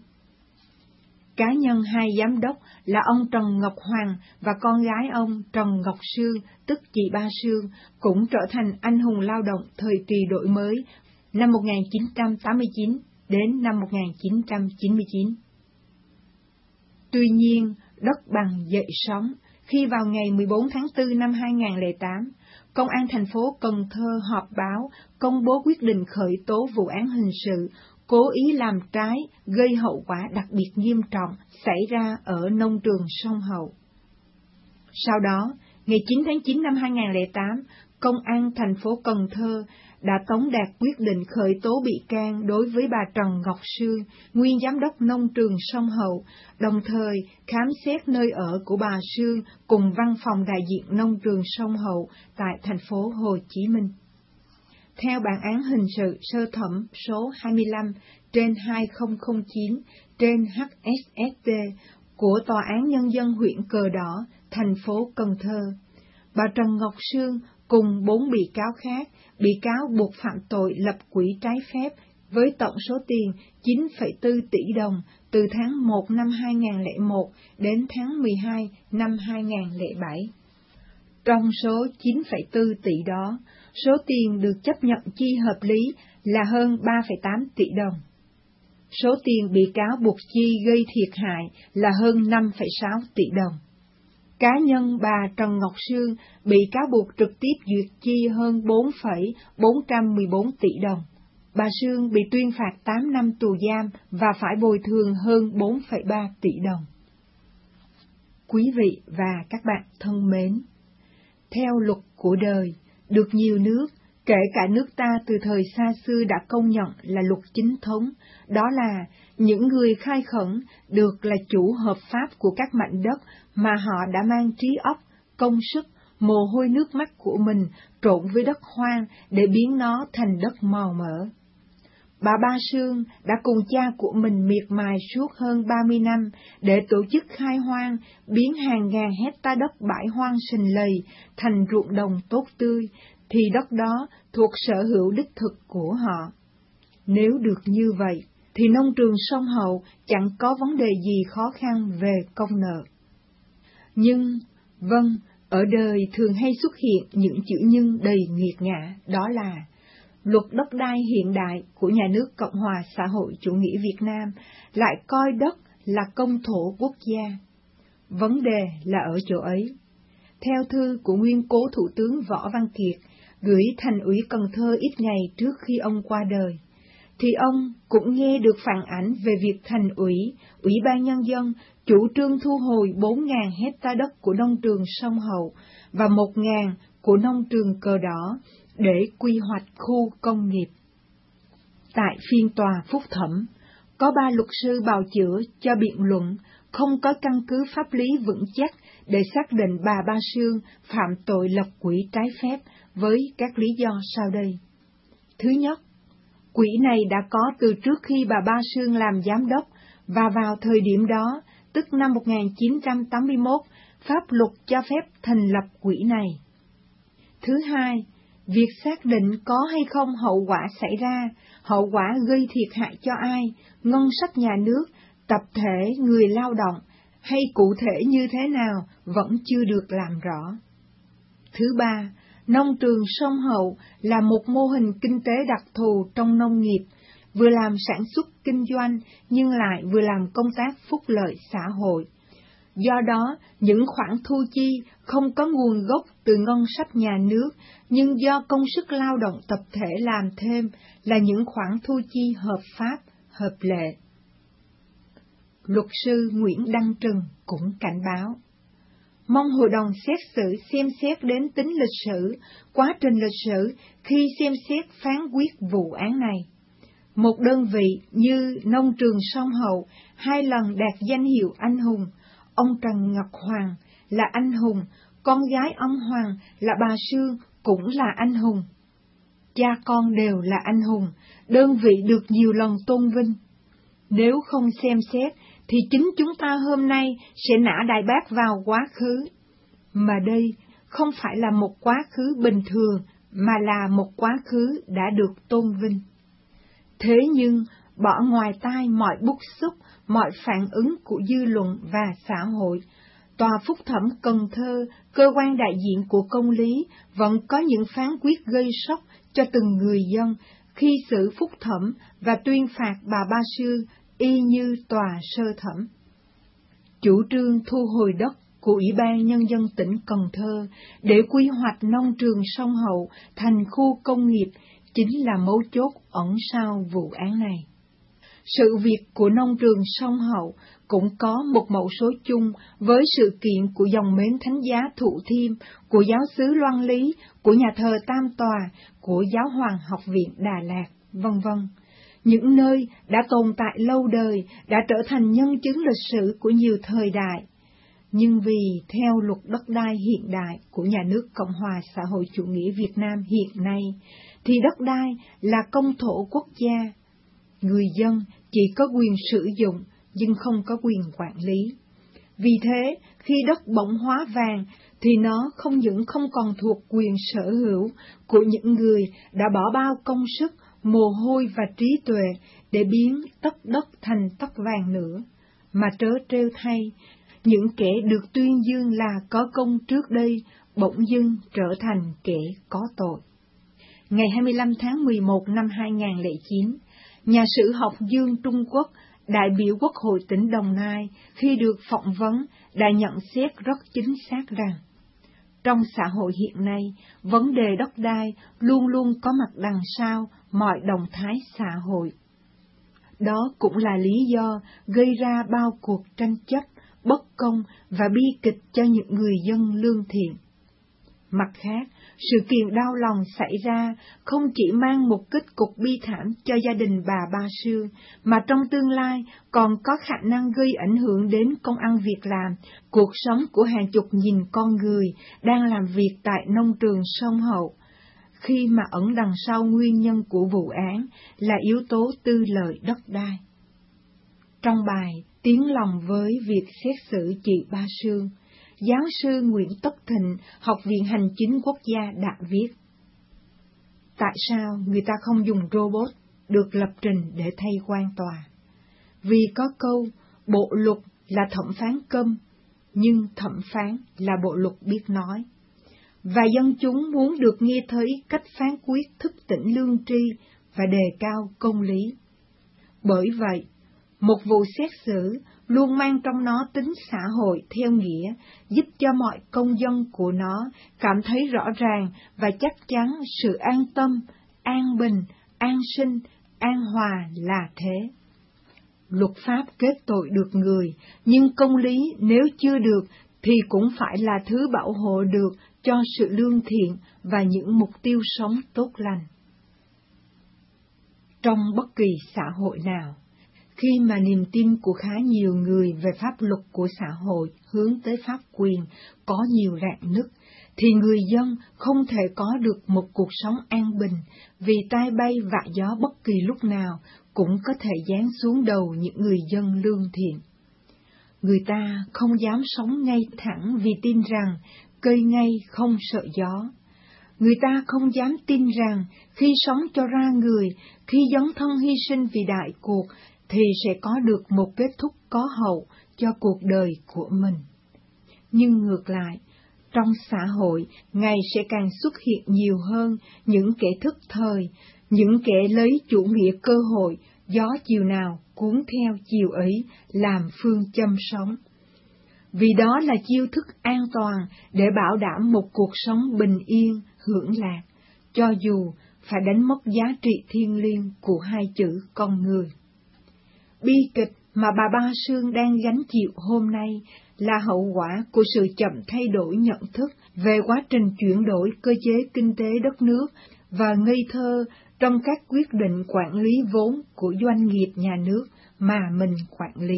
Cá nhân hai giám đốc là ông Trần Ngọc Hoàng và con gái ông Trần Ngọc Sương, tức chị Ba Sương, cũng trở thành anh hùng lao động thời kỳ đổi mới năm một nghìn chín trăm tám mươi chín đến năm một nghìn chín trăm chín mươi chín. Tuy nhiên, đất bằng dậy sóng khi vào ngày mười bốn tháng tư năm hai nghìn không trăm lẻ tám, Công an thành phố Cần Thơ họp báo công bố quyết định khởi tố vụ án hình sự cố ý làm trái gây hậu quả đặc biệt nghiêm trọng xảy ra ở nông trường sông Hậu. Sau đó, ngày chín tháng chín năm hai nghìn không trăm lẻ tám, Công an thành phố Cần Thơ đã tống đạt quyết định khởi tố bị can đối với bà Trần Ngọc Sương, nguyên giám đốc nông trường sông Hậu, đồng thời khám xét nơi ở của bà Sương cùng văn phòng đại diện nông trường sông Hậu tại thành phố Hồ Chí Minh. Theo bản án hình sự sơ thẩm số hai mươi lăm trên hai nghìn không trăm chín trên H S S T của Tòa án Nhân dân huyện Cờ Đỏ, thành phố Cần Thơ, bà Trần Ngọc Sương cùng bốn bị cáo khác bị cáo buộc phạm tội lập quỹ trái phép với tổng số tiền chín phẩy bốn tỷ đồng từ tháng một năm hai nghìn không trăm lẻ một đến tháng mười hai năm hai nghìn không trăm lẻ bảy. Trong số chín phẩy bốn tỷ đó, số tiền được chấp nhận chi hợp lý là hơn ba phẩy tám tỷ đồng. Số tiền bị cáo buộc chi gây thiệt hại là hơn năm phẩy sáu tỷ đồng. Cá nhân bà Trần Ngọc Sương bị cáo buộc trực tiếp duyệt chi hơn bốn phẩy bốn trăm mười bốn tỷ đồng. Bà Sương bị tuyên phạt tám năm tù giam và phải bồi thường hơn bốn phẩy ba tỷ đồng. Quý vị và các bạn thân mến, theo luật của đời, được nhiều nước, kể cả nước ta từ thời xa xưa đã công nhận là luật chính thống, đó là những người khai khẩn được là chủ hợp pháp của các mảnh đất mà họ đã mang trí óc, công sức, mồ hôi nước mắt của mình trộn với đất hoang để biến nó thành đất màu mỡ. Bà Ba Sương đã cùng cha của mình miệt mài suốt hơn ba mươi năm để tổ chức khai hoang, biến hàng ngàn hecta đất bãi hoang sình lầy thành ruộng đồng tốt tươi, thì đất đó thuộc sở hữu đích thực của họ. Nếu được như vậy, thì nông trường sông Hậu chẳng có vấn đề gì khó khăn về công nợ. Nhưng, vâng, ở đời thường hay xuất hiện những chữ nhưng đầy nghiệt ngã, đó là luật đất đai hiện đại của nhà nước Cộng hòa xã hội chủ nghĩa Việt Nam lại coi đất là công thổ quốc gia. Vấn đề là ở chỗ ấy. Theo thư của nguyên cố Thủ tướng Võ Văn Kiệt, gửi Thành ủy Cần Thơ ít ngày trước khi ông qua đời, thì ông cũng nghe được phản ánh về việc Thành ủy, Ủy ban Nhân dân chủ trương thu hồi bốn nghìn hecta đất của nông trường sông Hậu và một nghìn của nông trường Cờ Đỏ để quy hoạch khu công nghiệp. Tại phiên tòa phúc thẩm, có ba luật sư bào chữa cho biện luận không có căn cứ pháp lý vững chắc để xác định bà Ba Sương phạm tội lập quỹ trái phép với các lý do sau đây. Thứ nhất, quỹ này đã có từ trước khi bà Ba Sương làm giám đốc, và vào thời điểm đó, tức năm một nghìn chín trăm tám mươi mốt, pháp luật cho phép thành lập quỹ này. Thứ hai, việc xác định có hay không hậu quả xảy ra, hậu quả gây thiệt hại cho ai, ngân sách nhà nước, tập thể người lao động, hay cụ thể như thế nào vẫn chưa được làm rõ. Thứ ba, nông trường sông Hậu là một mô hình kinh tế đặc thù trong nông nghiệp, vừa làm sản xuất kinh doanh nhưng lại vừa làm công tác phúc lợi xã hội. Do đó, những khoản thu chi không có nguồn gốc từ ngân sách nhà nước, nhưng do công sức lao động tập thể làm thêm là những khoản thu chi hợp pháp, hợp lệ. Luật sư Nguyễn Đăng Trừng cũng cảnh báo, mong hội đồng xét xử xem xét đến tính lịch sử, quá trình lịch sử khi xem xét phán quyết vụ án này. Một đơn vị như nông trường sông Hậu hai lần đạt danh hiệu anh hùng, ông Trần Ngọc Hoàng là anh hùng, con gái ông Hoàng là bà Sương cũng là anh hùng. Cha con đều là anh hùng, đơn vị được nhiều lần tôn vinh. Nếu không xem xét, thì chính chúng ta hôm nay sẽ nã Đại Bác vào quá khứ. Mà đây không phải là một quá khứ bình thường, mà là một quá khứ đã được tôn vinh. Thế nhưng, bỏ ngoài tai mọi bức xúc, mọi phản ứng của dư luận và xã hội, Tòa Phúc Thẩm Cần Thơ, cơ quan đại diện của công lý, vẫn có những phán quyết gây sốc cho từng người dân khi xử phúc thẩm và tuyên phạt bà Ba Sương y như tòa sơ thẩm. Chủ trương thu hồi đất của Ủy ban Nhân dân tỉnh Cần Thơ để quy hoạch nông trường sông Hậu thành khu công nghiệp chính là mấu chốt ẩn sau vụ án này. Sự việc của nông trường sông Hậu cũng có một mẫu số chung với sự kiện của dòng Mến Thánh Giá Thụ Thiêm, của giáo xứ Loan Lý, của nhà thờ Tam Tòa, của Giáo hoàng Học viện Đà Lạt, vân vân. Những nơi đã tồn tại lâu đời, đã trở thành nhân chứng lịch sử của nhiều thời đại. Nhưng vì theo luật đất đai hiện đại của nhà nước Cộng hòa xã hội chủ nghĩa Việt Nam hiện nay, thì đất đai là công thổ quốc gia. Người dân chỉ có quyền sử dụng, nhưng không có quyền quản lý. Vì thế, khi đất bỗng hóa vàng, thì nó không những không còn thuộc quyền sở hữu của những người đã bỏ bao công sức, mồ hôi và trí tuệ để biến tất đất thành tất vàng nữa, mà trớ trêu thay, những kẻ được tuyên dương là có công trước đây bỗng dưng trở thành kẻ có tội. Ngày hai mươi lăm tháng mười một năm hai nghìn không trăm lẻ chín, nhà sử học Dương Trung Quốc, đại biểu Quốc hội tỉnh Đồng Nai, khi được phỏng vấn, đã nhận xét rất chính xác rằng, trong xã hội hiện nay, vấn đề đất đai luôn luôn có mặt đằng sau mọi động thái xã hội. Đó cũng là lý do gây ra bao cuộc tranh chấp, bất công và bi kịch cho những người dân lương thiện. Mặt khác, sự kiện đau lòng xảy ra không chỉ mang một kết cục bi thảm cho gia đình bà Ba Sương, mà trong tương lai còn có khả năng gây ảnh hưởng đến công ăn việc làm, cuộc sống của hàng chục nghìn con người đang làm việc tại nông trường sông Hậu, khi mà ẩn đằng sau nguyên nhân của vụ án là yếu tố tư lợi đất đai. Trong bài Tiếng lòng với việc xét xử chị Ba Sương, giáo sư Nguyễn Tất Thịnh, Học viện Hành chính Quốc gia đã viết: Tại sao người ta không dùng robot được lập trình để thay quan tòa? Vì có câu, bộ luật là thẩm phán câm, nhưng thẩm phán là bộ luật biết nói. Và dân chúng muốn được nghe thấy cách phán quyết thức tỉnh lương tri và đề cao công lý. Bởi vậy, một vụ xét xử luôn mang trong nó tính xã hội theo nghĩa, giúp cho mọi công dân của nó cảm thấy rõ ràng và chắc chắn sự an tâm, an bình, an sinh, an hòa là thế. Luật pháp kết tội được người, nhưng công lý nếu chưa được thì cũng phải là thứ bảo hộ được cho sự lương thiện và những mục tiêu sống tốt lành. Trong bất kỳ xã hội nào, Khi mà niềm tin của khá nhiều người về pháp luật của xã hội hướng tới pháp quyền có nhiều rạn nứt, thì người dân không thể có được một cuộc sống an bình, vì tai bay vạ gió bất kỳ lúc nào cũng có thể giáng xuống đầu những người dân lương thiện. Người ta không dám sống ngay thẳng vì tin rằng cây ngay không sợ gió. Người ta không dám tin rằng khi sống cho ra người, khi dấn thân hy sinh vì đại cuộc, thì sẽ có được một kết thúc có hậu cho cuộc đời của mình. Nhưng ngược lại, trong xã hội, ngày sẽ càng xuất hiện nhiều hơn những kẻ thức thời, những kẻ lấy chủ nghĩa cơ hội, gió chiều nào cuốn theo chiều ấy làm phương châm sống. Vì đó là chiêu thức an toàn để bảo đảm một cuộc sống bình yên, hưởng lạc, cho dù phải đánh mất giá trị thiêng liêng của hai chữ con người. Bi kịch mà bà Ba Sương đang gánh chịu hôm nay là hậu quả của sự chậm thay đổi nhận thức về quá trình chuyển đổi cơ chế kinh tế đất nước và ngây thơ trong các quyết định quản lý vốn của doanh nghiệp nhà nước mà mình quản lý.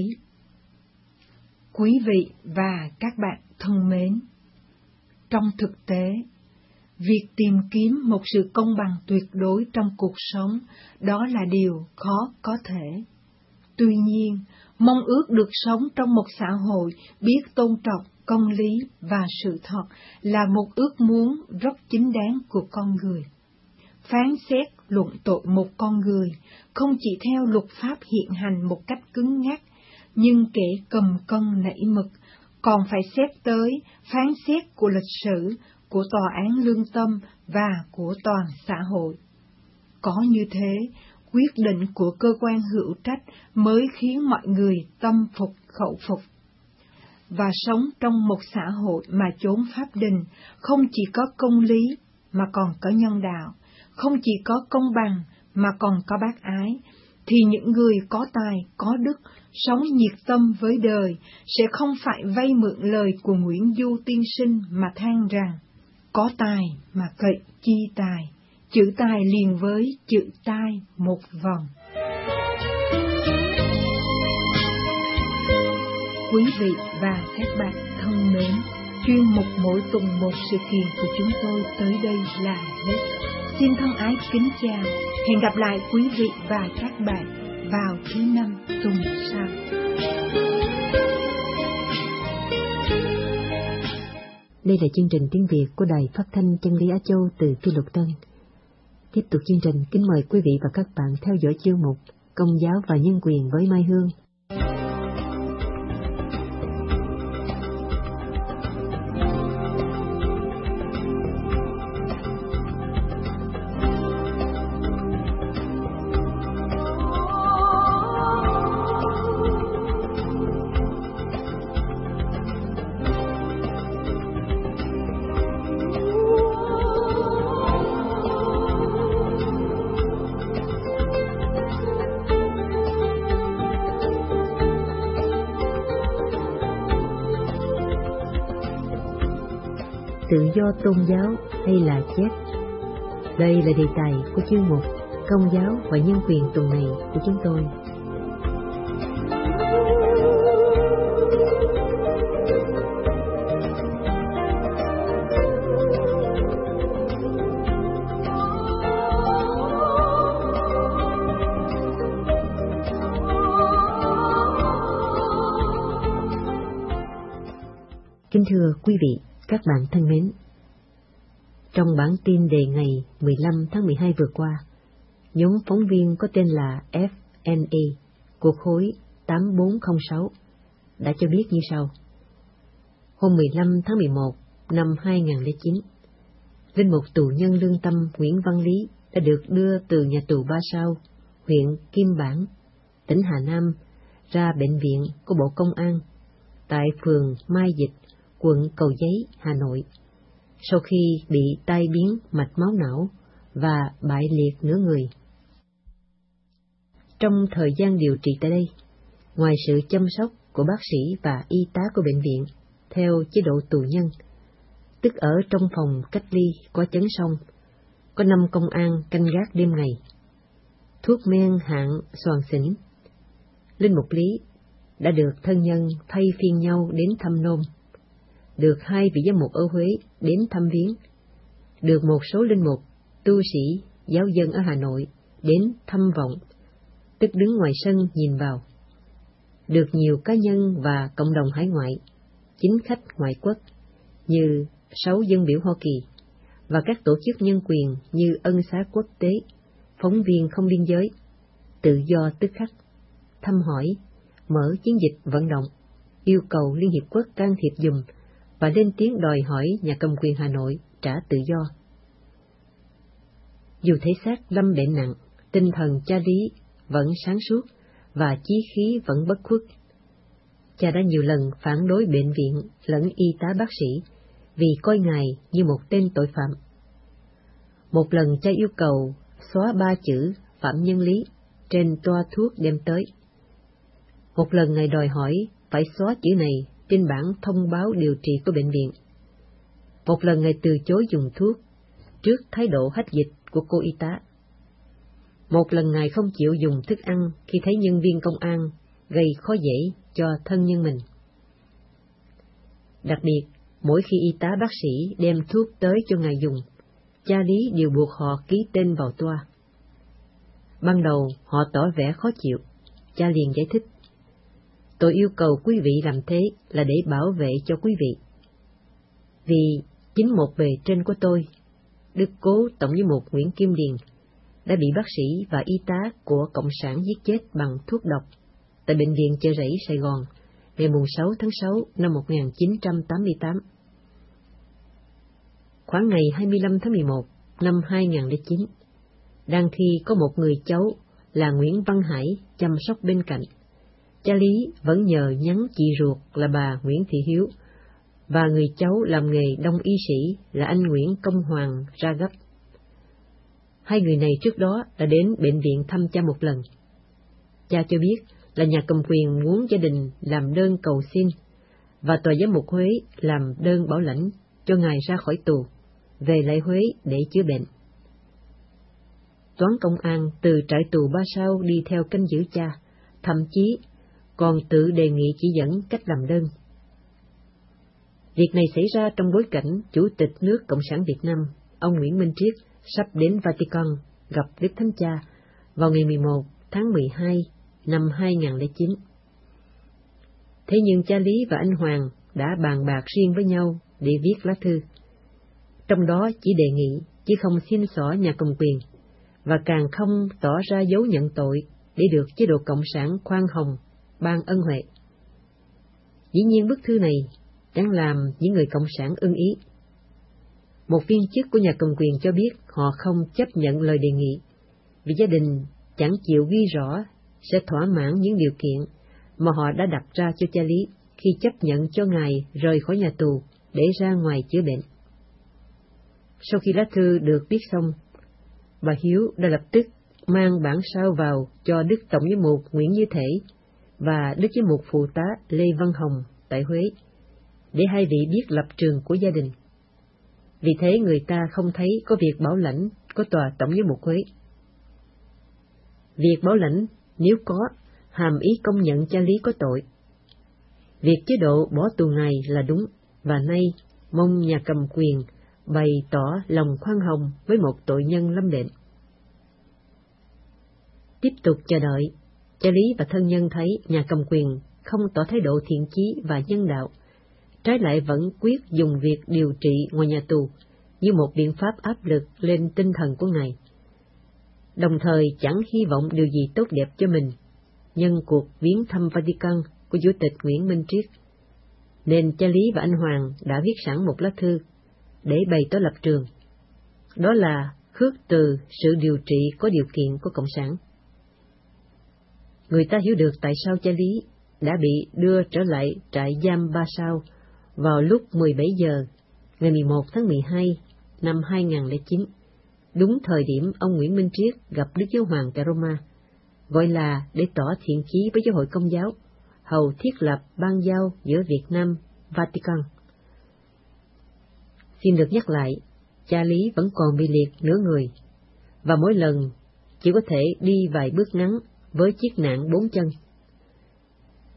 Quý vị và các bạn thân mến, trong thực tế, việc tìm kiếm một sự công bằng tuyệt đối trong cuộc sống đó là điều khó có thể. Tuy nhiên, mong ước được sống trong một xã hội biết tôn trọng công lý và sự thật là một ước muốn rất chính đáng của con người. Phán xét luận tội một con người không chỉ theo luật pháp hiện hành một cách cứng nhắc, nhưng kẻ cầm cân nảy mực còn phải xét tới phán xét của lịch sử, của tòa án lương tâm và của toàn xã hội. Có như thế, quyết định của cơ quan hữu trách mới khiến mọi người tâm phục khẩu phục. Và sống trong một xã hội mà chốn pháp đình không chỉ có công lý mà còn có nhân đạo, không chỉ có công bằng mà còn có bác ái, thì những người có tài, có đức, sống nhiệt tâm với đời sẽ không phải vay mượn lời của Nguyễn Du tiên sinh mà than rằng có tài mà cậy chi tài, chữ tài liền với chữ tai một vòng. Quý vị và các bạn thân mến, chuyên mục mỗi tuần một sự kiện của chúng tôi tới đây là hết. Xin thân ái kính chào, hẹn gặp lại quý vị và các bạn vào thứ năm tuần sau. Đây là chương trình tiếng Việt của Đài Phát thanh Chân lý Á Châu từ Phi Luật Tân. Tiếp tục chương trình, kính mời quý vị và các bạn theo dõi chương mục Công giáo và nhân quyền với Mai Hương. Tự do tôn giáo hay là chết? Đây là đề tài của chuyên mục Công giáo và nhân quyền tuần này của chúng tôi. Kính thưa quý vị, các bạn thân mến, trong bản tin đề ngày mười lăm tháng mười hai vừa qua, nhóm phóng viên có tên là ép en a, của khối tám bốn không sáu, đã cho biết như sau. Hôm mười lăm tháng mười một năm hai nghìn không trăm lẻ chín, linh mục tù nhân lương tâm Nguyễn Văn Lý đã được đưa từ nhà tù Ba Sao, huyện Kim Bảng, tỉnh Hà Nam, ra bệnh viện của Bộ Công an tại phường Mai Dịch, quận Cầu Giấy, Hà Nội, sau khi bị tai biến mạch máu não và bại liệt nửa người. Trong thời gian điều trị tại đây, ngoài sự chăm sóc của bác sĩ và y tá của bệnh viện theo chế độ tù nhân, tức ở trong phòng cách ly có chấn song, có năm công an canh gác đêm ngày, thuốc men hạng xoàn xỉn, linh mục Lý đã được thân nhân thay phiên nhau đến thăm nôm, được hai vị giám mục ở Huế đến thăm viếng, được một số linh mục, tu sĩ, giáo dân ở Hà Nội đến thăm vọng, tức đứng ngoài sân nhìn vào, được nhiều cá nhân và cộng đồng hải ngoại, chính khách ngoại quốc như sáu dân biểu Hoa Kỳ và các tổ chức nhân quyền như Ân xá quốc tế, phóng viên không biên giới, tự do tức khắc, thăm hỏi, mở chiến dịch vận động, yêu cầu Liên Hiệp Quốc can thiệp giùm và lên tiếng đòi hỏi nhà cầm quyền Hà Nội trả tự do. Dù thể xác lâm bệnh nặng, tinh thần cha Lý vẫn sáng suốt và chí khí vẫn bất khuất. Cha đã nhiều lần phản đối bệnh viện lẫn y tá bác sĩ vì coi ngài như một tên tội phạm. Một lần cha yêu cầu xóa ba chữ phạm nhân Lý trên toa thuốc đem tới. Một lần ngài đòi hỏi phải xóa chữ này trên bản thông báo điều trị của bệnh viện. Một lần ngài từ chối dùng thuốc trước thái độ hách dịch của cô y tá. Một lần ngài không chịu dùng thức ăn khi thấy nhân viên công an gây khó dễ cho thân nhân mình. Đặc biệt, mỗi khi y tá bác sĩ đem thuốc tới cho ngài dùng, cha Lý đều buộc họ ký tên vào toa. Ban đầu họ tỏ vẻ khó chịu, cha liền giải thích: "Tôi yêu cầu quý vị làm thế là để bảo vệ cho quý vị. Vì chính một bề trên của tôi, Đức Cố Tổng giám mục Nguyễn Kim Điền, đã bị bác sĩ và y tá của Cộng sản giết chết bằng thuốc độc tại Bệnh viện Chợ Rẫy, Sài Gòn, ngày sáu tháng sáu năm một nghìn chín trăm tám mươi tám. Khoảng ngày hai mươi lăm tháng mười một năm hai nghìn không trăm lẻ chín, đang khi có một người cháu là Nguyễn Văn Hải chăm sóc bên cạnh, cha Lý vẫn nhờ nhắn chị ruột là bà Nguyễn Thị Hiếu và người cháu làm nghề đông y sĩ là anh Nguyễn Công Hoàng ra gấp. Hai người này trước đó đã đến bệnh viện thăm cha một lần. Cha cho biết là nhà cầm quyền muốn gia đình làm đơn cầu xin và tòa giám mục Huế làm đơn bảo lãnh cho ngài ra khỏi tù, về lại Huế để chữa bệnh. Toán công an từ trại tù Ba Sao đi theo canh giữ cha, thậm chí còn tự đề nghị chỉ dẫn cách làm đơn. Việc này xảy ra trong bối cảnh Chủ tịch nước Cộng sản Việt Nam, ông Nguyễn Minh Triết, sắp đến Vatican gặp Đức Thánh Cha vào ngày mười một tháng mười hai năm hai nghìn không trăm lẻ chín. Thế nhưng cha Lý và anh Hoàng đã bàn bạc riêng với nhau để viết lá thư. Trong đó chỉ đề nghị, chứ không xin xỏ nhà cầm quyền, và càng không tỏ ra dấu nhận tội để được chế độ Cộng sản khoan hồng, ban ân huệ. Dĩ nhiên bức thư này chẳng làm những người Cộng sản ưng ý. Một viên chức của nhà cầm quyền cho biết họ không chấp nhận lời đề nghị, vì gia đình chẳng chịu ghi rõ sẽ thỏa mãn những điều kiện mà họ đã đặt ra cho cha Lý khi chấp nhận cho ngài rời khỏi nhà tù để ra ngoài chữa bệnh. Sau khi lá thư được viết xong, bà Hiếu đã lập tức mang bản sao vào cho Đức Tổng giám mục Nguyễn Như Thể và Đức giám mục phụ tá Lê Văn Hồng tại Huế, để hai vị biết lập trường của gia đình. Vì thế người ta không thấy có việc bảo lãnh của tòa Tổng giám mục Huế. Việc bảo lãnh nếu có, hàm ý công nhận cha Lý có tội. Việc chế độ bỏ tù ngài là đúng, và nay mong nhà cầm quyền bày tỏ lòng khoan hồng với một tội nhân lâm bệnh. Tiếp tục chờ đợi, cha Lý và thân nhân thấy nhà cầm quyền không tỏ thái độ thiện chí và nhân đạo, trái lại vẫn quyết dùng việc điều trị ngoài nhà tù như một biện pháp áp lực lên tinh thần của ngài, đồng thời chẳng hy vọng điều gì tốt đẹp cho mình nhân cuộc viếng thăm Vatican của Chủ tịch Nguyễn Minh Triết, nên cha Lý và anh Hoàng đã viết sẵn một lá thư để bày tỏ lập trường, đó là khước từ sự điều trị có điều kiện của Cộng sản. Người ta hiểu được tại sao cha Lý đã bị đưa trở lại trại giam Ba Sao vào lúc mười bảy giờ ngày mười một tháng mười hai năm hai nghìn không trăm lẻ chín, đúng thời điểm ông Nguyễn Minh Triết gặp Đức Giáo Hoàng tại Roma, gọi là để tỏ thiện chí với Giáo hội Công giáo, hầu thiết lập ban giao giữa Việt Nam Vatican. Xin được nhắc lại, cha Lý vẫn còn bị liệt nửa người, và mỗi lần chỉ có thể đi vài bước ngắn với chiếc nạn bốn chân.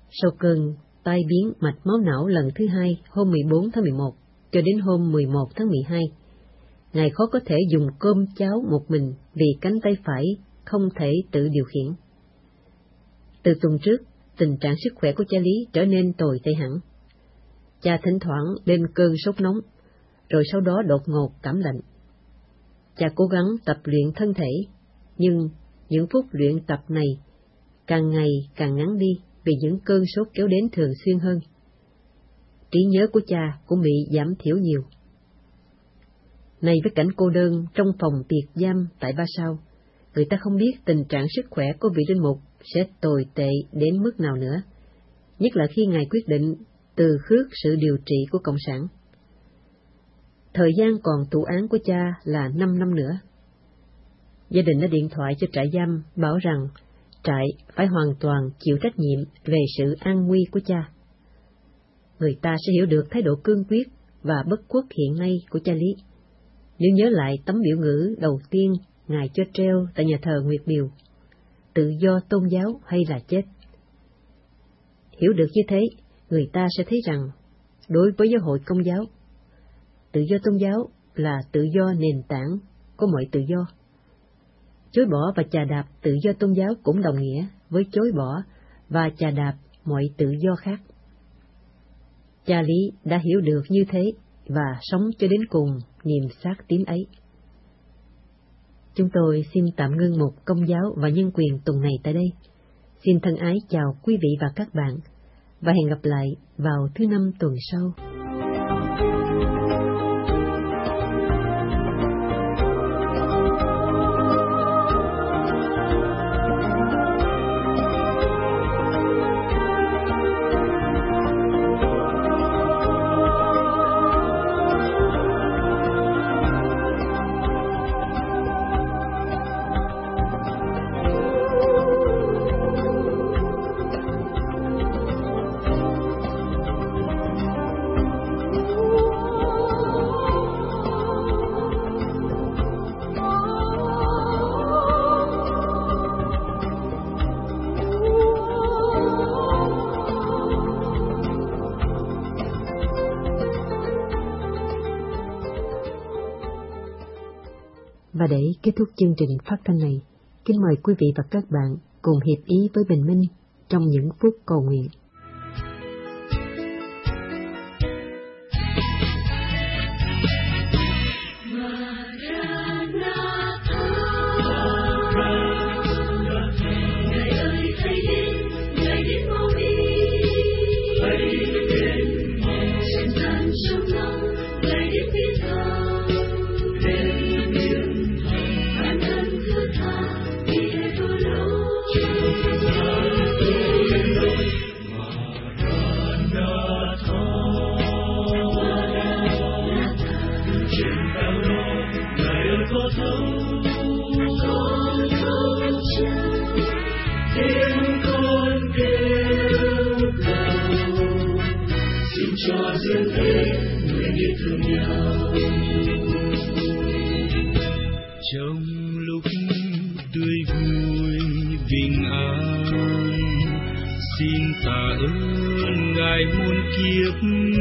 Sau cơn tai biến mạch máu não lần thứ hai hôm mười bốn tháng mười một cho đến hôm mười một tháng mười hai, Ngài khó có thể dùng cơm cháo một mình vì cánh tay phải không thể tự điều khiển. Từ tuần trước, tình trạng sức khỏe của cha Lý trở nên tồi tệ hẳn. Cha thỉnh thoảng lên cơn sốt nóng, rồi sau đó đột ngột cảm lạnh. Cha cố gắng tập luyện thân thể, nhưng những phút luyện tập này càng ngày càng ngắn đi vì những cơn sốt kéo đến thường xuyên hơn. Trí nhớ của cha cũng bị giảm thiểu nhiều. Nay với cảnh cô đơn trong phòng biệt giam tại Ba Sao, người ta không biết tình trạng sức khỏe của vị linh mục sẽ tồi tệ đến mức nào nữa, nhất là khi Ngài quyết định từ khước sự điều trị của Cộng sản. Thời gian còn tù án của cha là năm năm nữa. Gia đình đã điện thoại cho trại giam bảo rằng trại phải hoàn toàn chịu trách nhiệm về sự an nguy của cha. Người ta sẽ hiểu được thái độ cương quyết và bất khuất hiện nay của cha Lý, nếu nhớ lại tấm biểu ngữ đầu tiên Ngài cho treo tại nhà thờ Nguyệt Biều: tự do tôn giáo hay là chết. Hiểu được như thế, người ta sẽ thấy rằng, đối với giáo hội Công giáo, tự do tôn giáo là tự do nền tảng của mọi tự do. Chối bỏ và chà đạp tự do tôn giáo cũng đồng nghĩa với chối bỏ và chà đạp mọi tự do khác. Cha Lý đã hiểu được như thế và sống cho đến cùng niềm xác tín ấy. Chúng tôi xin tạm ngưng một Công giáo và nhân quyền tuần này tại đây. Xin thân ái chào quý vị và các bạn, và hẹn gặp lại vào thứ năm tuần sau. Và để kết thúc chương trình phát thanh này, kính mời quý vị và các bạn cùng hiệp ý với Bình Minh trong những phút cầu nguyện. Trong lúc tươi vui bình an, xin tạ ơn Ngài muôn kiếp.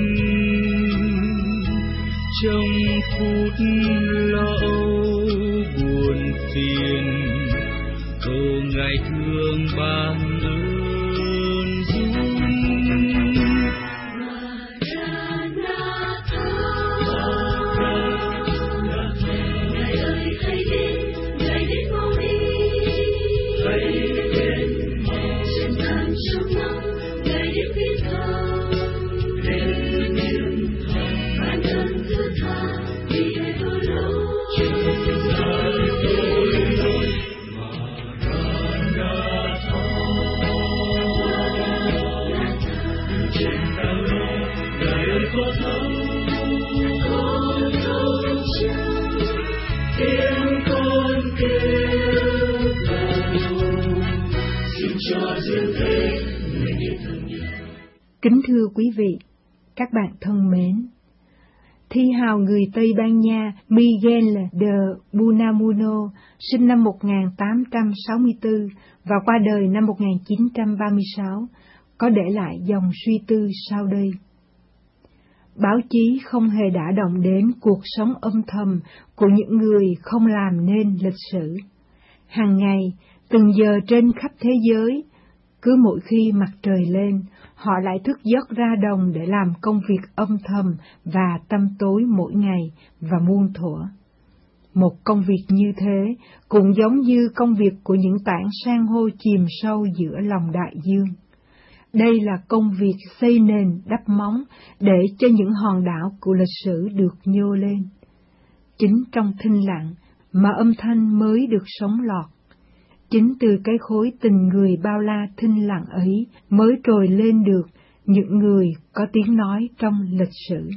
Trong phút lo âu buồn phiền, cầu Ngài thương ban ơn giúp. Kính thưa quý vị, các bạn thân mến, thi hào người Tây Ban Nha Miguel de Unamuno sinh năm một nghìn tám trăm sáu mươi tư và qua đời năm một nghìn chín trăm ba mươi sáu, có để lại dòng suy tư sau đây. Báo chí không hề đả động đến cuộc sống âm thầm của những người không làm nên lịch sử. Hàng ngày, từng giờ trên khắp thế giới, cứ mỗi khi mặt trời lên, họ lại thức giấc ra đồng để làm công việc âm thầm và tăm tối mỗi ngày và muôn thuở. Một công việc như thế cũng giống như công việc của những tảng san hô chìm sâu giữa lòng đại dương. Đây là công việc xây nền đắp móng để cho những hòn đảo của lịch sử được nhô lên. Chính trong thinh lặng mà âm thanh mới được sống lọt. Chính từ cái khối tình người bao la thinh lặng ấy mới trồi lên được những người có tiếng nói trong lịch sử.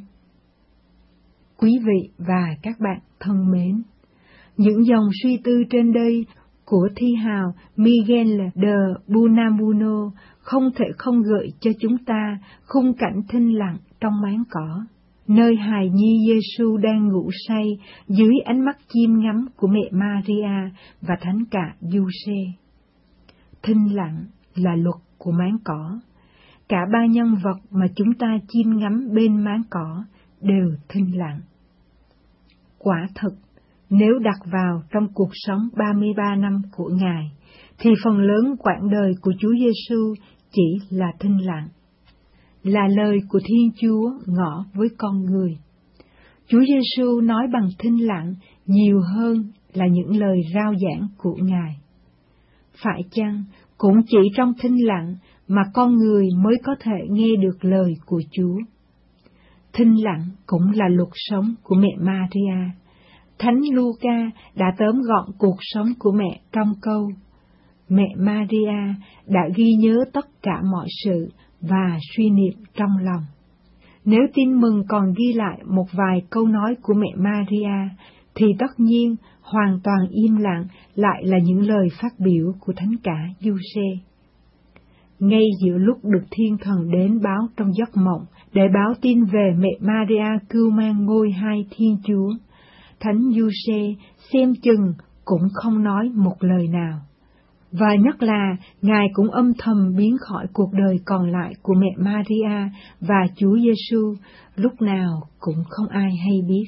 Quý vị và các bạn thân mến, những dòng suy tư trên đây của thi hào Miguel de Unamuno không thể không gợi cho chúng ta khung cảnh thinh lặng trong máng cỏ, nơi hài nhi Giêsu đang ngủ say dưới ánh mắt chiêm ngắm của mẹ Maria và thánh cả Giuse. Thinh lặng là luật của máng cỏ. Cả ba nhân vật mà chúng ta chiêm ngắm bên máng cỏ đều thinh lặng. Quả thực, nếu đặt vào trong cuộc sống ba mươi ba năm của Ngài, thì phần lớn quãng đời của Chúa Giêsu chỉ là thinh lặng, là lời của Thiên Chúa ngỏ với con người. Chúa Giêsu nói bằng thinh lặng nhiều hơn là những lời rao giảng của Ngài. Phải chăng cũng chỉ trong thinh lặng mà con người mới có thể nghe được lời của Chúa? Thinh lặng cũng là luật sống của mẹ Maria. Thánh Luca đã tóm gọn cuộc sống của mẹ trong câu: Mẹ Maria đã ghi nhớ tất cả mọi sự và suy niệm trong lòng. Nếu Tin Mừng còn ghi lại một vài câu nói của mẹ Maria, thì tất nhiên hoàn toàn im lặng lại là những lời phát biểu của thánh cả Giuse. Ngay giữa lúc được thiên thần đến báo trong giấc mộng để báo tin về mẹ Maria cưu mang ngôi hai Thiên Chúa, thánh Giuse xem chừng cũng không nói một lời nào. Và nhất là Ngài cũng âm thầm biến khỏi cuộc đời còn lại của mẹ Maria và Chúa Giêsu, lúc nào cũng không ai hay biết.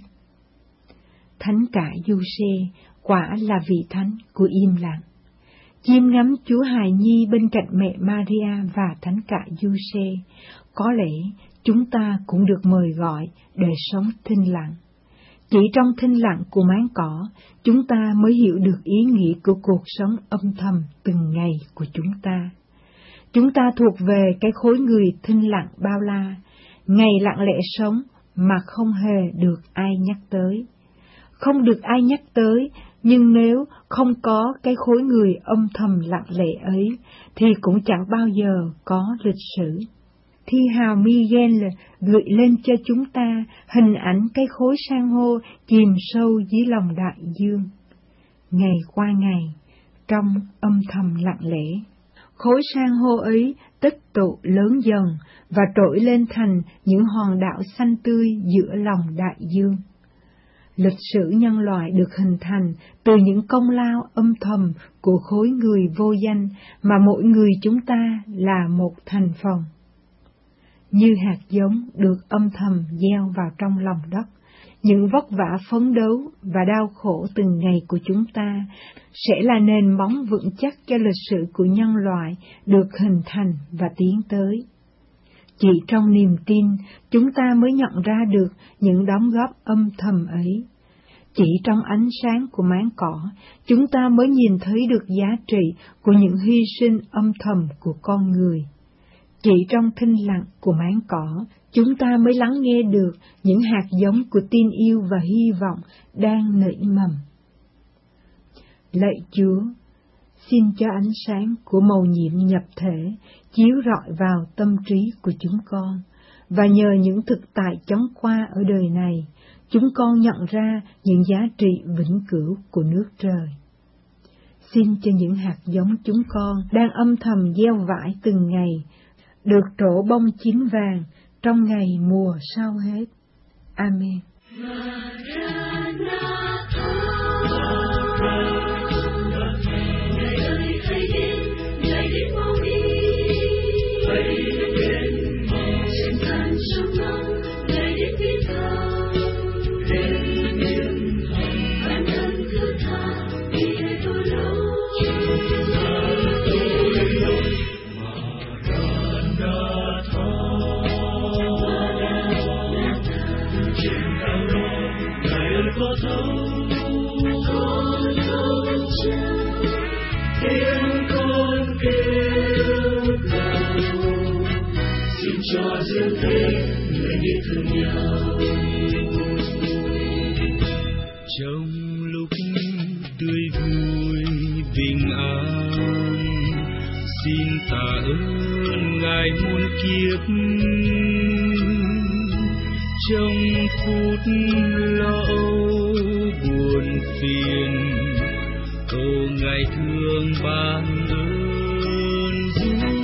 Thánh cả Giuse quả là vị thánh của im lặng. Chiêm ngắm Chúa hài nhi bên cạnh mẹ Maria và thánh cả Giuse, có lẽ chúng ta cũng được mời gọi để sống thinh lặng. Chỉ trong thinh lặng của máng cỏ, chúng ta mới hiểu được ý nghĩa của cuộc sống âm thầm từng ngày của chúng ta. Chúng ta thuộc về cái khối người thinh lặng bao la, ngày lặng lẽ sống mà không hề được ai nhắc tới. Không được ai nhắc tới, nhưng nếu không có cái khối người âm thầm lặng lẽ ấy, thì cũng chẳng bao giờ có lịch sử. Thi hào Miguel gửi lên cho chúng ta hình ảnh cái khối san hô chìm sâu dưới lòng đại dương. Ngày qua ngày, trong âm thầm lặng lẽ, khối san hô ấy tích tụ lớn dần và trỗi lên thành những hòn đảo xanh tươi giữa lòng đại dương. Lịch sử nhân loại được hình thành từ những công lao âm thầm của khối người vô danh mà mỗi người chúng ta là một thành phần. Như hạt giống được âm thầm gieo vào trong lòng đất, những vất vả phấn đấu và đau khổ từng ngày của chúng ta sẽ là nền móng vững chắc cho lịch sử của nhân loại được hình thành và tiến tới. Chỉ trong niềm tin, chúng ta mới nhận ra được những đóng góp âm thầm ấy. Chỉ trong ánh sáng của máng cỏ, chúng ta mới nhìn thấy được giá trị của những hy sinh âm thầm của con người. Chỉ trong thinh lặng của máng cỏ, chúng ta mới lắng nghe được những hạt giống của tin yêu và hy vọng đang nảy mầm. Lạy Chúa, xin cho ánh sáng của mầu nhiệm nhập thể chiếu rọi vào tâm trí của chúng con, và nhờ những thực tại chóng qua ở đời này, chúng con nhận ra những giá trị vĩnh cửu của nước trời. Xin cho những hạt giống chúng con đang âm thầm gieo vãi từng ngày, được trổ bông chín vàng trong ngày mùa sau hết. Amen. Hãy cho riêng thế người biết thương nhau. Trong lúc tươi vui bình an, xin tạ ơn Ngài muôn kiếp. Trong phút lo âu buồn phiền, cầu Ngài thương ban ơn giúp.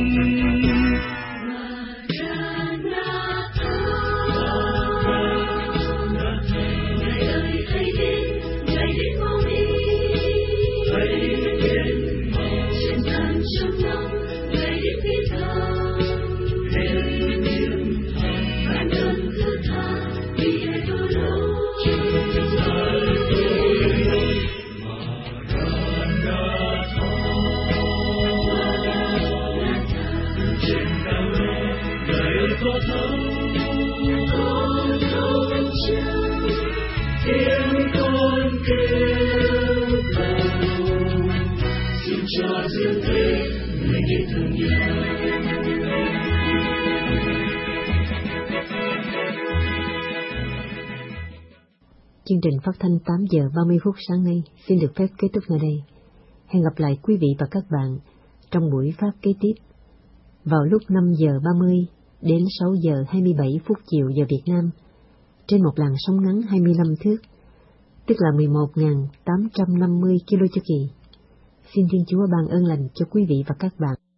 Chương trình phát thanh tám giờ ba mươi phút sáng nay xin được phép kết thúc nơi đây. Hẹn gặp lại quý vị và các bạn trong buổi phát kế tiếp vào lúc năm giờ ba mươi đến sáu giờ hai mươi bảy phút chiều giờ Việt Nam trên một làn sóng ngắn hai mươi lăm thước, tức là mười một nghìn tám trăm năm mươi ki lô chu kỳ. Xin Thiên Chúa ban ơn lành cho quý vị và các bạn.